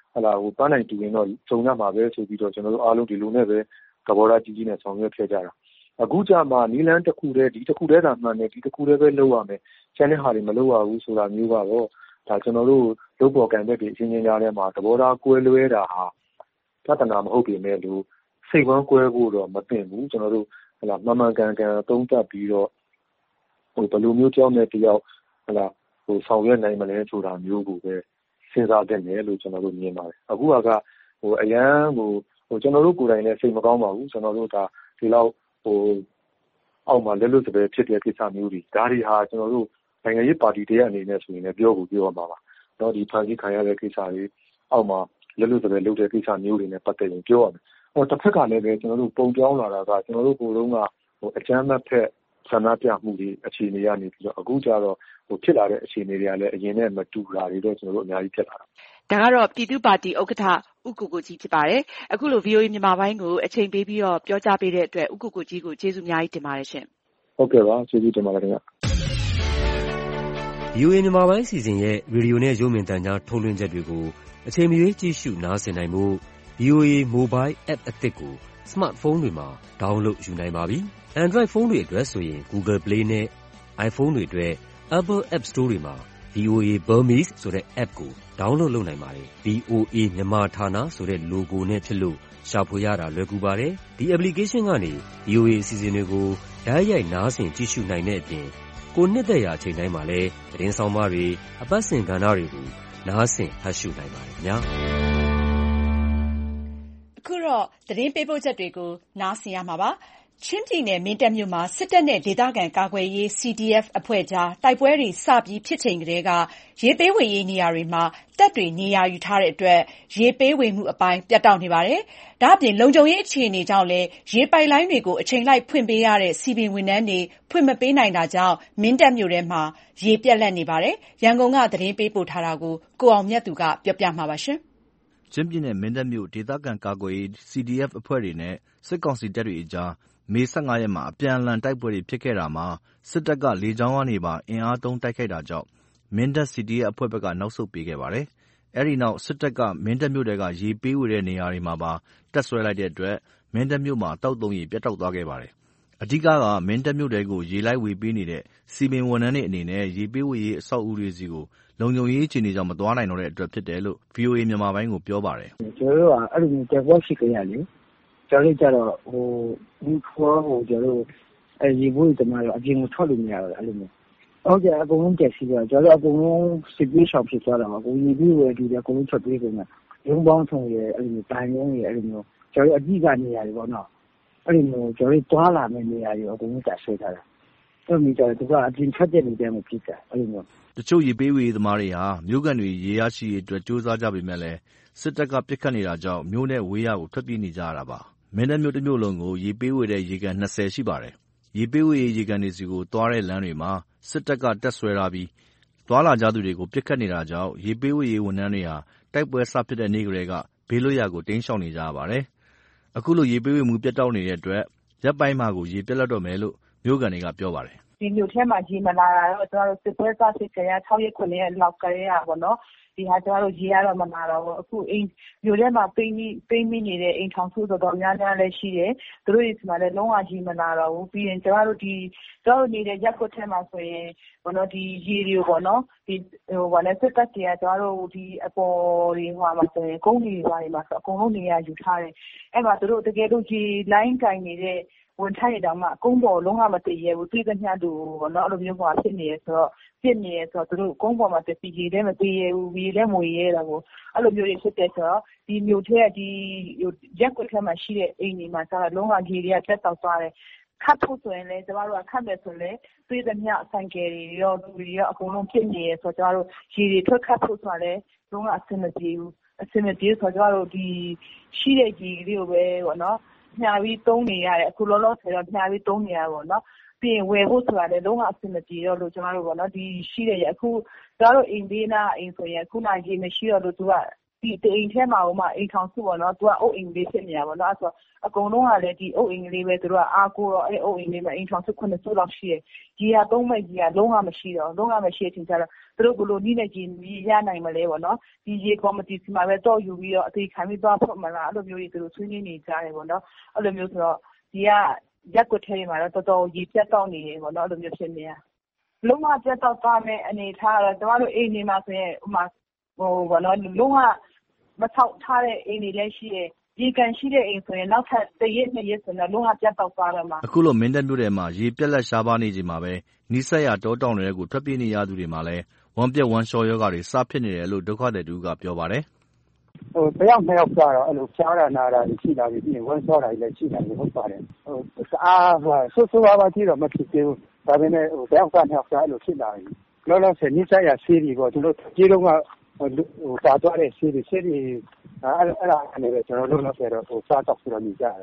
C: ပန်းနိုင်တူရင်တော့ကြုံရမှာပဲဆိုပြီးတော့ကျွန်တော်တို့အားလုံးဒီလိုနဲ့ပဲသဘောထားကြီးနဲ့ဆောင်ရွက်ခဲ့ကြတာအခုကြမှာနီလန်းတစ်ခုတည်းဒီတစ်ခုတည်းသာမှန်တယ်ဒီတစ်ခုတည်းပဲလုပ်ရမယ်ကျန်တဲ့ဟာတွေမလုပ်ရဘူးဆိုတာမျိုးကတော့ဒါကျွန်တော်တို့လုပ်ပေါ်ကံတဲ့ဒီအချင်းချင်းကြားထဲမှာသဘောထားကွဲလွဲတာဟာပြဿနာမဟုတ်ပေမဲ့လို့စိတ်ဝမ်းကွဲဖို့တော့မသင့်ဘူးကျွန်တော်တို့မှန်မှန်ကန်ကန်သုံးသပ်ပြီးတော့ဘယ်လိုမျိုးကြောင်းနဲ့တယောက်ဆောင်ရွက်နိုင်မလဲဆိုတာမျိုးကိုပဲစဉ်းစားသင့်တယ်လို့ကျွန်တော်တို့မြင်ပါတယ်အခုကအရန်ကျွန်တော်တို့ကိုယ်တိုင်လည်းစိတ်မကောင်းပါဘူးကျွန်တော်တို့ဒါဒီလောက်အောက်မှာလက်လွတ်စပယ်ဖြစ်တဲ့ကိစ္စမျိုးတွေဒါတွေဟာကျွန်တော်တို့နိုင်ငံရေးပါတီတရအနေနဲ့ဆိုရင်လည်းပြောရမှာပါတော့ဒီဖန်ဆီးခံရတဲ့ကိစ္စတွေအောက်မှာလက်လွတ်စပယ်လုပ်တဲ့ကိစ္စမျိုးတွေနဲ့ပတ်သက်ရင်ပြောရမယ်တစ်ဖက်ကလည်းပဲကျွန်တော်တို့ပုံပြောင်းလာတာကကျွန်တော်တို့ကိုယ်လုံးကအကြမ်းမဲ့ဖက်ဆန္ဒပြမှုတွေအခြေအနေကနေပြီးတော့အခုကျတော့ဖြစ်လာတဲ့အခြေအနေတွေကလည်းအရင်နဲ့မတူတာတွေတော့ကျွန်တော်တို့အများကြီးဖြစ်လာတာ
I: ဒါကတော့ပြည်သူ့ပါတီဥက္ကဋ္ဌဦးကိုကိုကြီးဖြစ်ပါတယ်အခုလို VOA မြန်မာပိုင်းကိုအချိန်ပေးပြီးတော့ပြောကြားပေးတဲ့အတွက်ဦးကိုကိုကြီးကိုကျေးဇူးအများကြီးတင်ပါတယ်ရှင်
C: ဟုတ်ကဲ့ပါကျေးဇူးတင်ပါတယ်ခင်ဗျာ
J: VOA မြန်မာပိုင်းအစီအစဉ်ရဲ့ရေဒီယိုနဲ့ရုပ်မြင်သံကြားထုတ်လွှင့်ချက်တွေကိုအချိန်မရွေးကြည့်ရှုနားဆင်နိုင်ဖို့ VOA Mobile App အသစ်ကို Smartphone တွေမှာ download ယူနိုင်ပါပြီ။ Android ဖုန်းတွေအတွက်ဆိုရင် Google Play နဲ့ iPhone တွေအတွက် Apple App Store တွေမှာ VOA Burmese ဆိုတဲ့ app ကို download လုပ်နိုင်ပါတယ်။ VOA မြန်မာဌာနဆိုတဲ့ logo နဲ့ဖြစ်လို့ရှာဖွေရတာလွယ်ကူပါတယ်။ဒီ application ကနေ VOA အစီအစဉ်တွေကိုတိုက်ရိုက်နားဆင်ကြည့်ရှုနိုင်တဲ့အပြင်ကိုနှစ်သက်ရာအချိန်တိုင်းမှာလည်းသတင်းဆောင်မတွေအပတ်စဉ်ကဏ္ဍတွေကိုနားဆင်ဖတ်ရှုနိုင်ပါတယ်ခင်ဗျာ
B: အခုတော့သတင်းပေးပို့ချက်တွေကိုနားဆင်ရမှာပါချင်းပြည်နယ်မင်းတပ်မြို့မှာစစ်တပ်နဲ့ဒေသခံကာကွယ်ရေး CDF အဖွဲ့ကြားတိုက်ပွဲတွေစပြီးဖြစ်ချိန်ကတည်းကရေပေးဝေရေးနေရာတွေမှာတပ်တွေနေရာယူထားတဲ့အတွက်ရေပေးဝေမှုအပိုင်းပြတ်တောက်နေပါတယ်။ဒါ့အပြင်လုံခြုံရေးအခြေအနေကြောင့်လည်းရေပိုက်လိုင်းတွေကိုအချိန်လိုက်ဖွင့်ပေးရတဲ့စီပင်ဝန်ထမ်းတွေဖွင့်မပေးနိုင်တာကြောင့်မင်းတပ်မြို့ထဲမှာရေပြတ်လပ်နေပါတယ်။ရန်ကုန်ကသတင်းပေးပို့ထားတာကိုကိုအောင်မြတ်သူကပြောပြမှာပါ။
H: ချင်းပြည်နယ်မင်းတပ်မြို့ဒေသခံကာကွယ်ရေး CDF အဖွဲ့တွေနဲ့စစ်ကောင်စီတပ်တွေအကြားမေ15ရက်မှာအပြန်အလှန်တိုက်ပွဲတွေဖြစ်ခဲ့တာမှာစစ်တပ်ကလေကြောင်းကနေပါအင်အားသုံးတိုက်ခိုက်တာကြောင့်မင်းတပ် CDF အဖွဲ့ဘက်ကနောက်ဆုတ်ပေးခဲ့ပါတယ်။အဲဒီနောက်စစ်တပ်ကမင်းတပ်မြို့ထဲကရေပေးဝေတဲ့နေရာတွေမှာပါတပ်စွဲလိုက်တဲ့အတွက်မင်းတပ်မြို့မှာသောက်သုံးရေပြတ်တောက်သွားခဲ့ပါတယ်။အဓိကမင်းတပ်မြို့ထဲကိုရေလိုက်ဝေပေးနေတဲ့စီမံဝန်ထမ်းတွေအနေနဲ့ရေပေးဝေရေးအဆောက်အဦတွေစီကိုလုံခြုံရေးအခြေအနေကြောင့်မသွားနိုင်တော့တဲ့အတွက်ဖြစ်တယ်လို့ VOA မြန်မာပိုင်းကိုပြောပါတယ်
K: ။ကျွန်တော်တို့ကအဲ့လိုမျိုးတက်ပွဲရှိကြရလေကျွန်တော်တို့ကြတော့ဒီခေါ်ကျွန်တော်တို့ရေဘူးတမတော့အပြင်ကိုထွက်လို့မရတော့အဲ့လိုမျိုးဟုတ်ကြအကုန်လုံးတက်စီတော့ကျွန်တော်တို့အကုန်လုံးစစ်ပြေးရှောင်ဖြစ်သွားတာပါကိုရေပြီးဝယ်ဒီအကုန်လုံးထွက်ပြေးကုန်တာရုံးပေါင်းဆောင်ရဲအဲ့လိုမျိုးတိုင်ရုံးရဲအဲ့လိုမျိုးကျွန်တော်တို့အကြီးကနေရာတွေပေါ့နော်အဲ့လိုမျိုးကျွန်တော်တို့တွားလာမယ့်နေရာတွေအကုန်လုံးတက်ဆွဲထားတာအဲ့လိုမျိုးသူကအပြင်ထွက်တဲ့နေရာမှာဖြစ်တာအဲ့လိုမျိုး
H: တချို့ရေပေးဝေသမားတွေဟာမြို့ကန်တွေရေရရှိရေးအတွက်စူးစမ်းကြပေမဲ့လည်းစစ်တပ်ကပစ်ခတ်နေတာကြောင့်မြို့နဲ့ဝေးရာကိုထွက်ပြေးနေကြရတာပါမင်းတပ်မြို့တစ်မြို့လုံးကိုရေပေးဝေတဲ့ရေကန်20ရှိပါတယ်ရေပေးဝေရေးရေကန်တွေစီကိုသွားတဲ့လမ်းတွေမှာစစ်တပ်ကတပ်ဆွဲထားပြီးသွားလာကြသူတွေကိုပစ်ခတ်နေတာကြောင့်ရေပေးဝေရေးဝန်ထမ်းတွေဟာတိုက်ပွဲစဖြစ်တဲ့နေ့ကတည်းကဘေးလွတ်ရာကိုတိမ်းရှောင်နေကြရပါတယ်အခုလိုရေပေးဝေမှုပြတ်တောက်နေတဲ့အတွက်ရပ်ပိုင်းမှာကိုရေပြတ်လတ်တော့မယ်လို့မြို့ကန်တွေကပြောပါတယ်
E: ဒီမြို့ထဲမှာရေမလာတာတော့ကျွန်တော်တို့စစ်ပွဲစဖြစ်ကြရ6ရက်9ရက်လောက်ကလေးရပါတော့ဒီဟာကျွန်တော်တို့ရေရတော့မလာတော့ဘူးအခုအိမ်မြို့ထဲမှာပိန်းမိနေတဲ့အိမ်ထောင်စုတော်များများလည်းရှိတယ်သူတို့ဒီမှာလည်းလုံးဝရေမလာတော့ဘူးပြီးရင်ကျွန်တော်တို့နေတဲ့ရက်ကွက်ထဲမှာဆိုရင်ဘောနော်ဒီရေတွေပေါ့နော်ဒီဘာလဲစစ်တပ်တွေကကျွန်တော်တို့ဒီအပေါ်တွေဟိုမှာဆိုရင်ကုန်းတွေဘာတွေမှာဆိုအကုန်လုံးနေရာယူထားတယ်အဲ့မှာသူတို့တကယ်လို့ရေလိုင်းကင်နေတဲ့ဝန်ထမ်းတွေတောင်မှကုန်းပေါ်လုံးဝမတည်ရဘူးပြည်သမျှတူပေါ့နော်အဲ့လိုမျိုးဖြစ်နေရဆိုတော့သူတို့ကုန်းပေါ်မှာတည်ရေလည်းမတည်ရဘူးရေလည်းမဝေရတာကိုအဲ့လိုမျိုးတွေဖြစ်တဲ့ဆိုတော့ဒီမြို့ထဲကဒီရက်ကွက်ထဲမှာရှိတဲ့အိမ်တွေမှာကျတော့လုံးဝရေတွေကတက်တောက်သွားတယ်ခတ်ဖို့ဆိုရင်လည်းကျမတို့ကခတ်မယ်ဆိုရင်ပြည်သမျှဆိုင်ကယ်တွေရောလူတွေရောအကုန်လုံးဖြစ်နေရဆိုတော့ကျမတို့ရေတွေထွက်ခတ်ဖို့ဆိုရင်လည်းလုံးဝအဆင်မပြေဘူးအဆင်မပြေဆိုတော့ကျမတို့ဒီရှိတဲ့ရေတွေကိုပဲပေါ့နော်ညာပြီးသုံးနေရတယ်အခုလောလောဆယ်တော့ညာပြီးသုံးနေရပါတော့ပြီးရင်ဝယ်ဖို့ဆိုတာလည်းလုံးဝအဆင်မပြေတော့လို့ကျမတို့ပေါ့နော်ဒီရှိတဲ့ရအခုကျမတို့အိမ်ဘေးနားအိမ်ဆိုရင်အခုနာရေမရှိတော့လို့သူကဒီအိမ်ထဲမှာအိမ်ထောင်စုပေါ့နော်သူကအုပ်အိမ်လေးဖြစ်နေတာပေါ့နော်အဲ့ဆိုအကုန်လုံးကလည်းဒီအုပ်အိမ်လေးပဲသူတို့ကအားကိုတော့အဲ့အုပ်အိမ်လေးမှာအိမ်ထောင်စု9စုလောက်ရှိတယ်ဒီကသုံးမဲ့ကြီးကလုံးဝမရှိတော့လုံးဝမရှိတဲ့အချိန်ကျတော့သူတို့ဘလို့နီးနေကြီးရနိုင်မလဲပေါ့နော်ဒီရေကော်မတီစီမှာပဲတော့ယူပြီးတော့အသေးခံပြီးသွားဖို့မလားအဲ့လိုမျိုးတွေသူတို့ဆွေးနွေးနေကြတယ်ပေါ့နော်အဲ့လိုမျိုးဆိုတော့ဒီကရက်ကွက်ထဲမှာတော့တော်တော်ရေပြတ်တောက်နေတယ်ပေါ့နော်အဲ့လိုမျိုးဖြစ်နေတာလုံးဝပြတ်တောက်သွားမယ့်အနေထားတော့ကျမတို့အိမ်နေမှာဆိုရင်ဘောနော်လုံးဝမထောက်ထားတဲ့အိမ်တွေလည်းရှိတယ်ရေကန်ရှိတဲ့အိမ်ဆိုရင်နောက်ထပ်1ရက်2ရက်ဆိုတော့လုံးဝပြတ်တောက်သွားတော့မှာ
H: အခုလိုမင်းတပ်မြို့ထဲမှာရေပြက်လက်ရှားပါနေချိန်မှာပဲနီးစပ်ရာတောတောင်တွေကိုထွက်ပြေးနေရသူတွေမှာလည်းဝမ်းပြက်ဝမ်းလျှောရောဂါတွေစဖြစ်နေတယ်လို့ဒုက္ခသည်တူကပြောပါတယ်
K: တယောက်နှစ်ယောက်ကတော့အဲ့လိုဖျားတာနာတာရှိလာပြီးပြီးဝမ်းလျှောတာလည်းရှိလာတယ်ဟုတ်ပါတယ်ဆိုးဆိုးပါကြည့်တော့မဖြစ်သေးဘူးဒါပေမဲ့တယောက်နှစ်ယောက်အဲ့လိုဖြစ်လာပြီလောလောဆယ်နီးစပ်ရာဆေးတွေပေါ့သူတို့ကြေးတော့ကပါသွားတဲ့ဆေးတွေအဲ့ဒါနဲ့ပဲကျွန်တော်တို့တော့စားတော့ဆိုတော့နေကြတယ်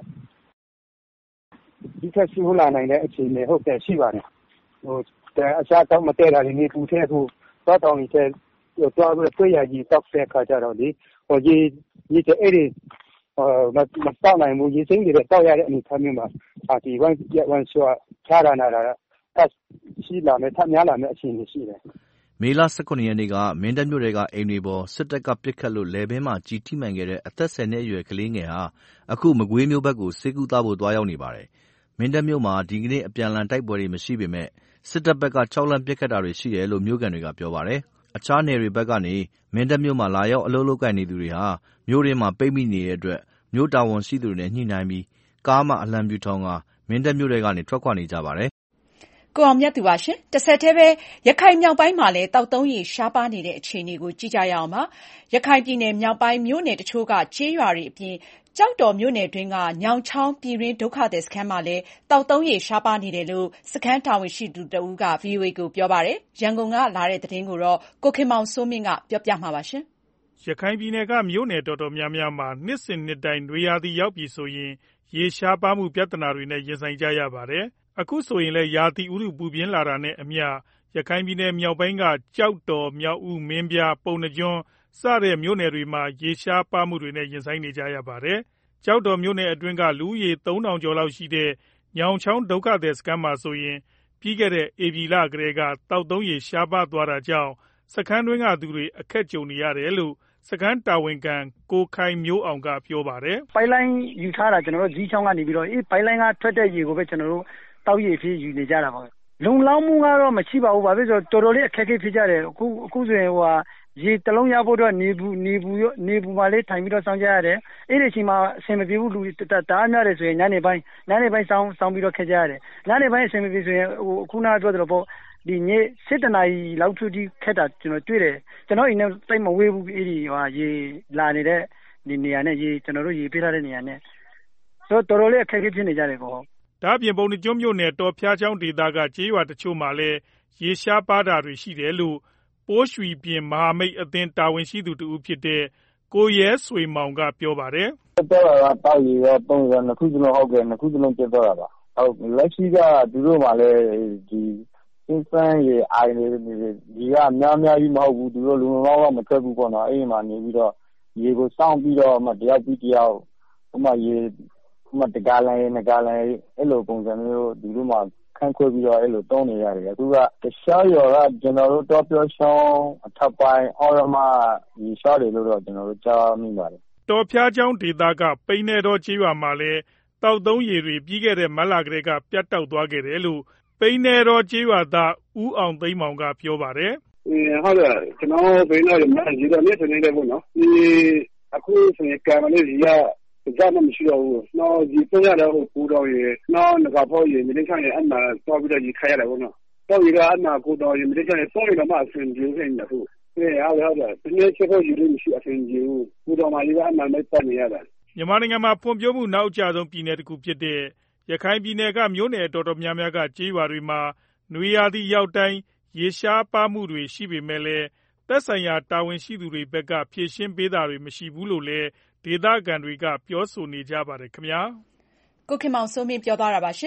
K: ဒီကစီဟလာနိုင်တဲ့အခြေအနေဟုတ်တယ်ရှိပါတယ်အစားတော့မတည့်တာတွေနေပူထဲကိုတော့တောင်းနေတဲ့တော့တွေ့ရကြီးတောက်တဲ့ခါကြတော့လေရေတဲ့အဲ့ဒီမတောက်နိုင်ဘူးရေစိမ့်တွေတောက်ရတဲ့အနေထားမျိုးမှာဒီဝမ်းဆွာချာနာတာရှိလာမယ်ထပ်များလာမယ်အခြေအနေရှိတယ်
H: မေလ 19 ရက်နေ့ကမင်းတပ်မြို့ထဲကအိမ်တွေပေါ်စစ်တပ်ကပစ်ခတ်လို့လယ်ဘင်းမှာကျည်ထိမှန်ခဲ့တဲ့အသက်10နှစ်အရွယ်ကလေးငယ်ဟာအခုမကွေးမြို့ဘက်ကိုဆေးကုသဖို့သွားရောက်နေပါတယ်။မင်းတပ်မြို့မှာဒီကနေ့အပြန်အလှန်တိုက်ပွဲတွေမရှိပေမဲ့စစ်တပ်ဘက်က6လမ်းပစ်ခတ်တာတွေရှိတယ်လို့မြို့ခံတွေကပြောပါတယ်။အခြားနယ်တွေဘက်ကနေမင်းတပ်မြို့မှာလာရောက်အလုပ်လုပ်ကိုင်နေသူတွေဟာမြို့ထဲမှာပိတ်မိနေတဲ့အတွက်မြို့တာဝန်ရှိသူတွေနဲ့ညှိနှိုင်းပြီးကားမှအလံပြူထောင်ကမင်းတပ်မြို့ထဲကနေထွက်ခွာနေကြပါတယ်
B: ကိုအောင်မြတ်သူပါရှင်။တစ်ဆက်တည်းပဲရခိုင်မြောက်ပိုင်းမှာလည်းတောက်သုံးရေရှားပါနေတဲ့အခြေအနေကိုကြည့်ကြရအောင်ပါ။ရခိုင်ပြည်နယ်မြောက်ပိုင်းမြို့နယ်တချို့ကကျေးရွာတွေအပြင်ကျောက်တော်မြို့နယ်တွင်းကညောင်ချောင်းပြည်တွင်းဒုက္ခသည်စခန်းမှာလည်းတောက်သုံးရေရှားပါနေတယ်လို့စခန်းတာဝန်ရှိသူတဦးက VOA ကိုပြောပါတယ်။ရန်ကုန်ကလာတဲ့သတင်းကိုတော့ကိုခင်မောင်စိုးမင်းကပြောပြမှာပါရှင်
L: ။ရခိုင်ပြည်နယ်ကမြို့နယ်တော်တော်များများမှာနှစ်စဉ်နှစ်တိုင်းနွေရာသီရောက်ပြီဆိုရင်ရေရှားပါမှုပြဿနာတွေနဲ့ရင်ဆိုင်ကြရပါတယ်။အခုဆိုရင်လည်းရာသီဥတုပူပြင်းလာတာနဲ့အမျှရခိုင်ပြည်နယ်မြောက်ပိုင်းကကျောက်တော်မြောက်ဦးမင်းပြားပုဏ္ဏားကျွန်းစတဲ့မြို့နယ်တွေမှာရေရှားပါမှုတွေနဲ့ရင်ဆိုင်နေကြရပါတယ်။ကျောက်တော်မြို့နယ်အတွင်းကလူဦးရေ 3000 ကျော်လောက်ရှိတဲ့ညောင်ချောင်းဒုက္ခသည်စခန်းမှာဆိုရင်ပြီးခဲ့တဲ့ဧပြီလကတည်းကတောက်သုံးရေရှားပါသွားတာကြောင့်စခန်းတွင်းကသူတွေအခက်ကြုံနေရတယ်လို့စခန်းတာဝန်ခံကိုခိုင်မျိုးအောင်ကပြောပါတယ်
K: ။ပိုက်လိုင်းယူထားတာကျွန်တော်တို့ကြီးချောင်းကနေပြီးတော့ပိုက်လိုင်းကထွက်တဲ့ရေကိုပဲကျွန်တော်တို့တောက်ရည်ဖြစ်ယူနေကြတာပါလုံလောက်မှုကတော့မရှိပါဘူးဘာဖြစ်လို့တော်တော်လေးအခက်အခဲဖြစ်ကြတယ်အခုဆိုရင်ရေတလုံးရဖို့တော့နေဘူးမှာလေးထိုင်ပြီးတော့စောင့်ကြရတယ်အဲ့ဒီအချိန်မှာအဆင်မပြေဘူးလူတအားများတယ်ဆိုရင်ညနေပိုင်းစောင့်ပြီးတော့ခက်ကြရတယ်ညနေပိုင်းအဆင်မပြေဆိုရင်ခုနကပြောသလိုပေါ့ဒီနေ့7 နာရီလောက်ထူတီခက်တာကျွန်တော်တွေ့တယ်ကျွန်တော်အိမ်နဲ့တိတ်မဝေးဘူးအဲ့ဒီရေလာနေတဲ့ဒီနေရာနဲ့ရေကျွန်တော်တို့ရေပေးထားတဲ့နေရာနဲ့ဆိုတော့တော်တော်လေးအခက်အခဲဖြစ်နေကြတယ်ပေါ့
L: ဒါ့အပြင်ပုဏ္ဏားကျွန်းမြို့နယ်တော်ဖျားချောင်းဒေသကကျေးရွာတချို့မှာလည်းရေရှားပါတာတွေရှိတယ်လို့ပိုးရွှီပြင်မဟာမိတ်အသင်းတာဝန်ရှိသူတဦးဖြစ်တဲ့ကိုရဲဆွေမောင်ကပြောပါတယ်
C: ။တော်တာကတောက်ရည်ရောပုံစံနှစ်ခုစလုံးဟုတ်ကဲ့နှစ်ခုစလုံးပြတ်သွားတာပါ။ဟုတ်လက်ရှိကသူတို့မှလည်းဒီစင်းစမ်းရေအိုင်နေဒီကများကြီးမဟုတ်ဘူးသူတို့လူငောင်းမထွက်ဘူးပေါ့နော်အဲ့ဒီမှာနေပြီးတော့ရေကိုစောင့်ပြီးတော့မှတယောက်ပြီးတယောက်ဟိုမှာရေတကားလိုင်းအဲ့လိုပုံစံမျိုးဒီလိုမှခန့်ခွဲပြီးတော့အဲ့လိုတုံးနေရတယ်အခုကတခြားရောကကျွန်တော်တို့တော့ပြောရှောင်းအထပ်ပိုင်းအော်ရမဒီရှားတယ်လို့တော့ကျွန်တော်တို့ကြားမိပါတယ်
L: တော်ဖျားချောင်းဒေသကပိန်းနေတော်ကျေးရွာမှာလည်းတောက်သုံးရေတွေပြီးခဲ့တဲ့မတ်လကတည်းကပြတ်တောက်သွားခဲ့တယ်လို့ပိန်းနေတော်ကျေးရွာသားဦးအောင်သိန်းမောင်ကပြောပါတယ်
M: ဟုတ်တယ်ကျွန်တော်ပိန်းနေတော်မှာရေတော့နေနေတယ်ပေါ့နော်ဒီအခုဆိုရင်ကံမလေးကြီးကဇာတ်မရှိတော့ဘူး။နောက်ဒီပြရတဲ့ဟိုကိုတော်ရေနောက်ငါဖို့ရေမင်းချင်အမှတော့ပြီးတော့ဒီခိုင်းရတယ်ပေါ့နော်။တော့ဒီကအမှကိုတော်ရေမင်းချင်ဆုံးရတော့မှအဆင်ပြေနေတယ်ဟုတ်။ဟုတ်တယ်ဒီနေ့ချက်ဖို့ရေလို့မရှိအဆင်ပြေဘူး။ကိုတော်မှဒီကအမှไม่ပတ်နေရတာ
L: ။မြန်မာနိုင်ငံမှာဖွံ့ဖြိုးမှုနောက်ကျဆုံးပြည်နယ်တစ်ခုဖြစ်တဲ့ရခိုင်ပြည်နယ်ကမြို့နယ်တော်တော်များများကကျေးရွာတွေမှာနွေရာသီရောက်တိုင်းရေရှားပါမှုတွေရှိပေမဲ့လည်းသက်ဆိုင်ရာတာဝန်ရှိသူတွေဘက်ကဖြေရှင်းပေးတာတွေမရှိဘူးလို့လည်းဒေသခံတွေကပြောဆိုနေကြပါတယ်ခင်ဗျာ
B: ကိုခင်မောင်စိုးမင်းပြောသွားတာပါရှင်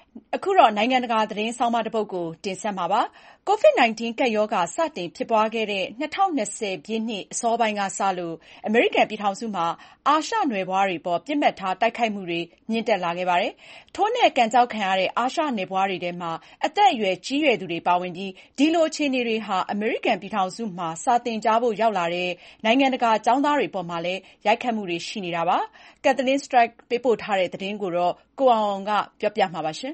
B: အခုတော့နိုင်ငံတကာသတင်းဆောင်းပါးတစ်ပုဒ်ကိုတင်ဆက်မှာပါ။ COVID-19 ကပ်ရောဂါစတင်ဖြစ်ပွားခဲ့တဲ့2020ပြည့်နှစ်အစောပိုင်းကစလို့အမေရိကန်ပြည်ထောင်စုမှာအာရှနွယ်ဖွားတွေပေါ်ပစ်မှတ်ထားတိုက်ခိုက်မှုတွေမြင့်တက်လာခဲ့ပါတယ်။ထိုးနှက်ကန်ကျောက်ခံရတဲ့အာရှနွယ်ဖွားတွေထဲမှာအသက်အရွယ်ကြီးရွယ်သူတွေပါဝင်ပြီးဒီလိုအခြေအနေတွေဟာအမေရိကန်ပြည်ထောင်စုမှာစာသင်ကြားဖို့ရောက်လာတဲ့နိုင်ငံတကာကျောင်းသားတွေပေါ်မှာလည်းရိုက်ခတ်မှုတွေရှိနေတာပါ။ Kathleen Strike ပေးပို့ထားတဲ့သတင်းကိုတော့ကိုအောင်ကပြောပြမှာပါ။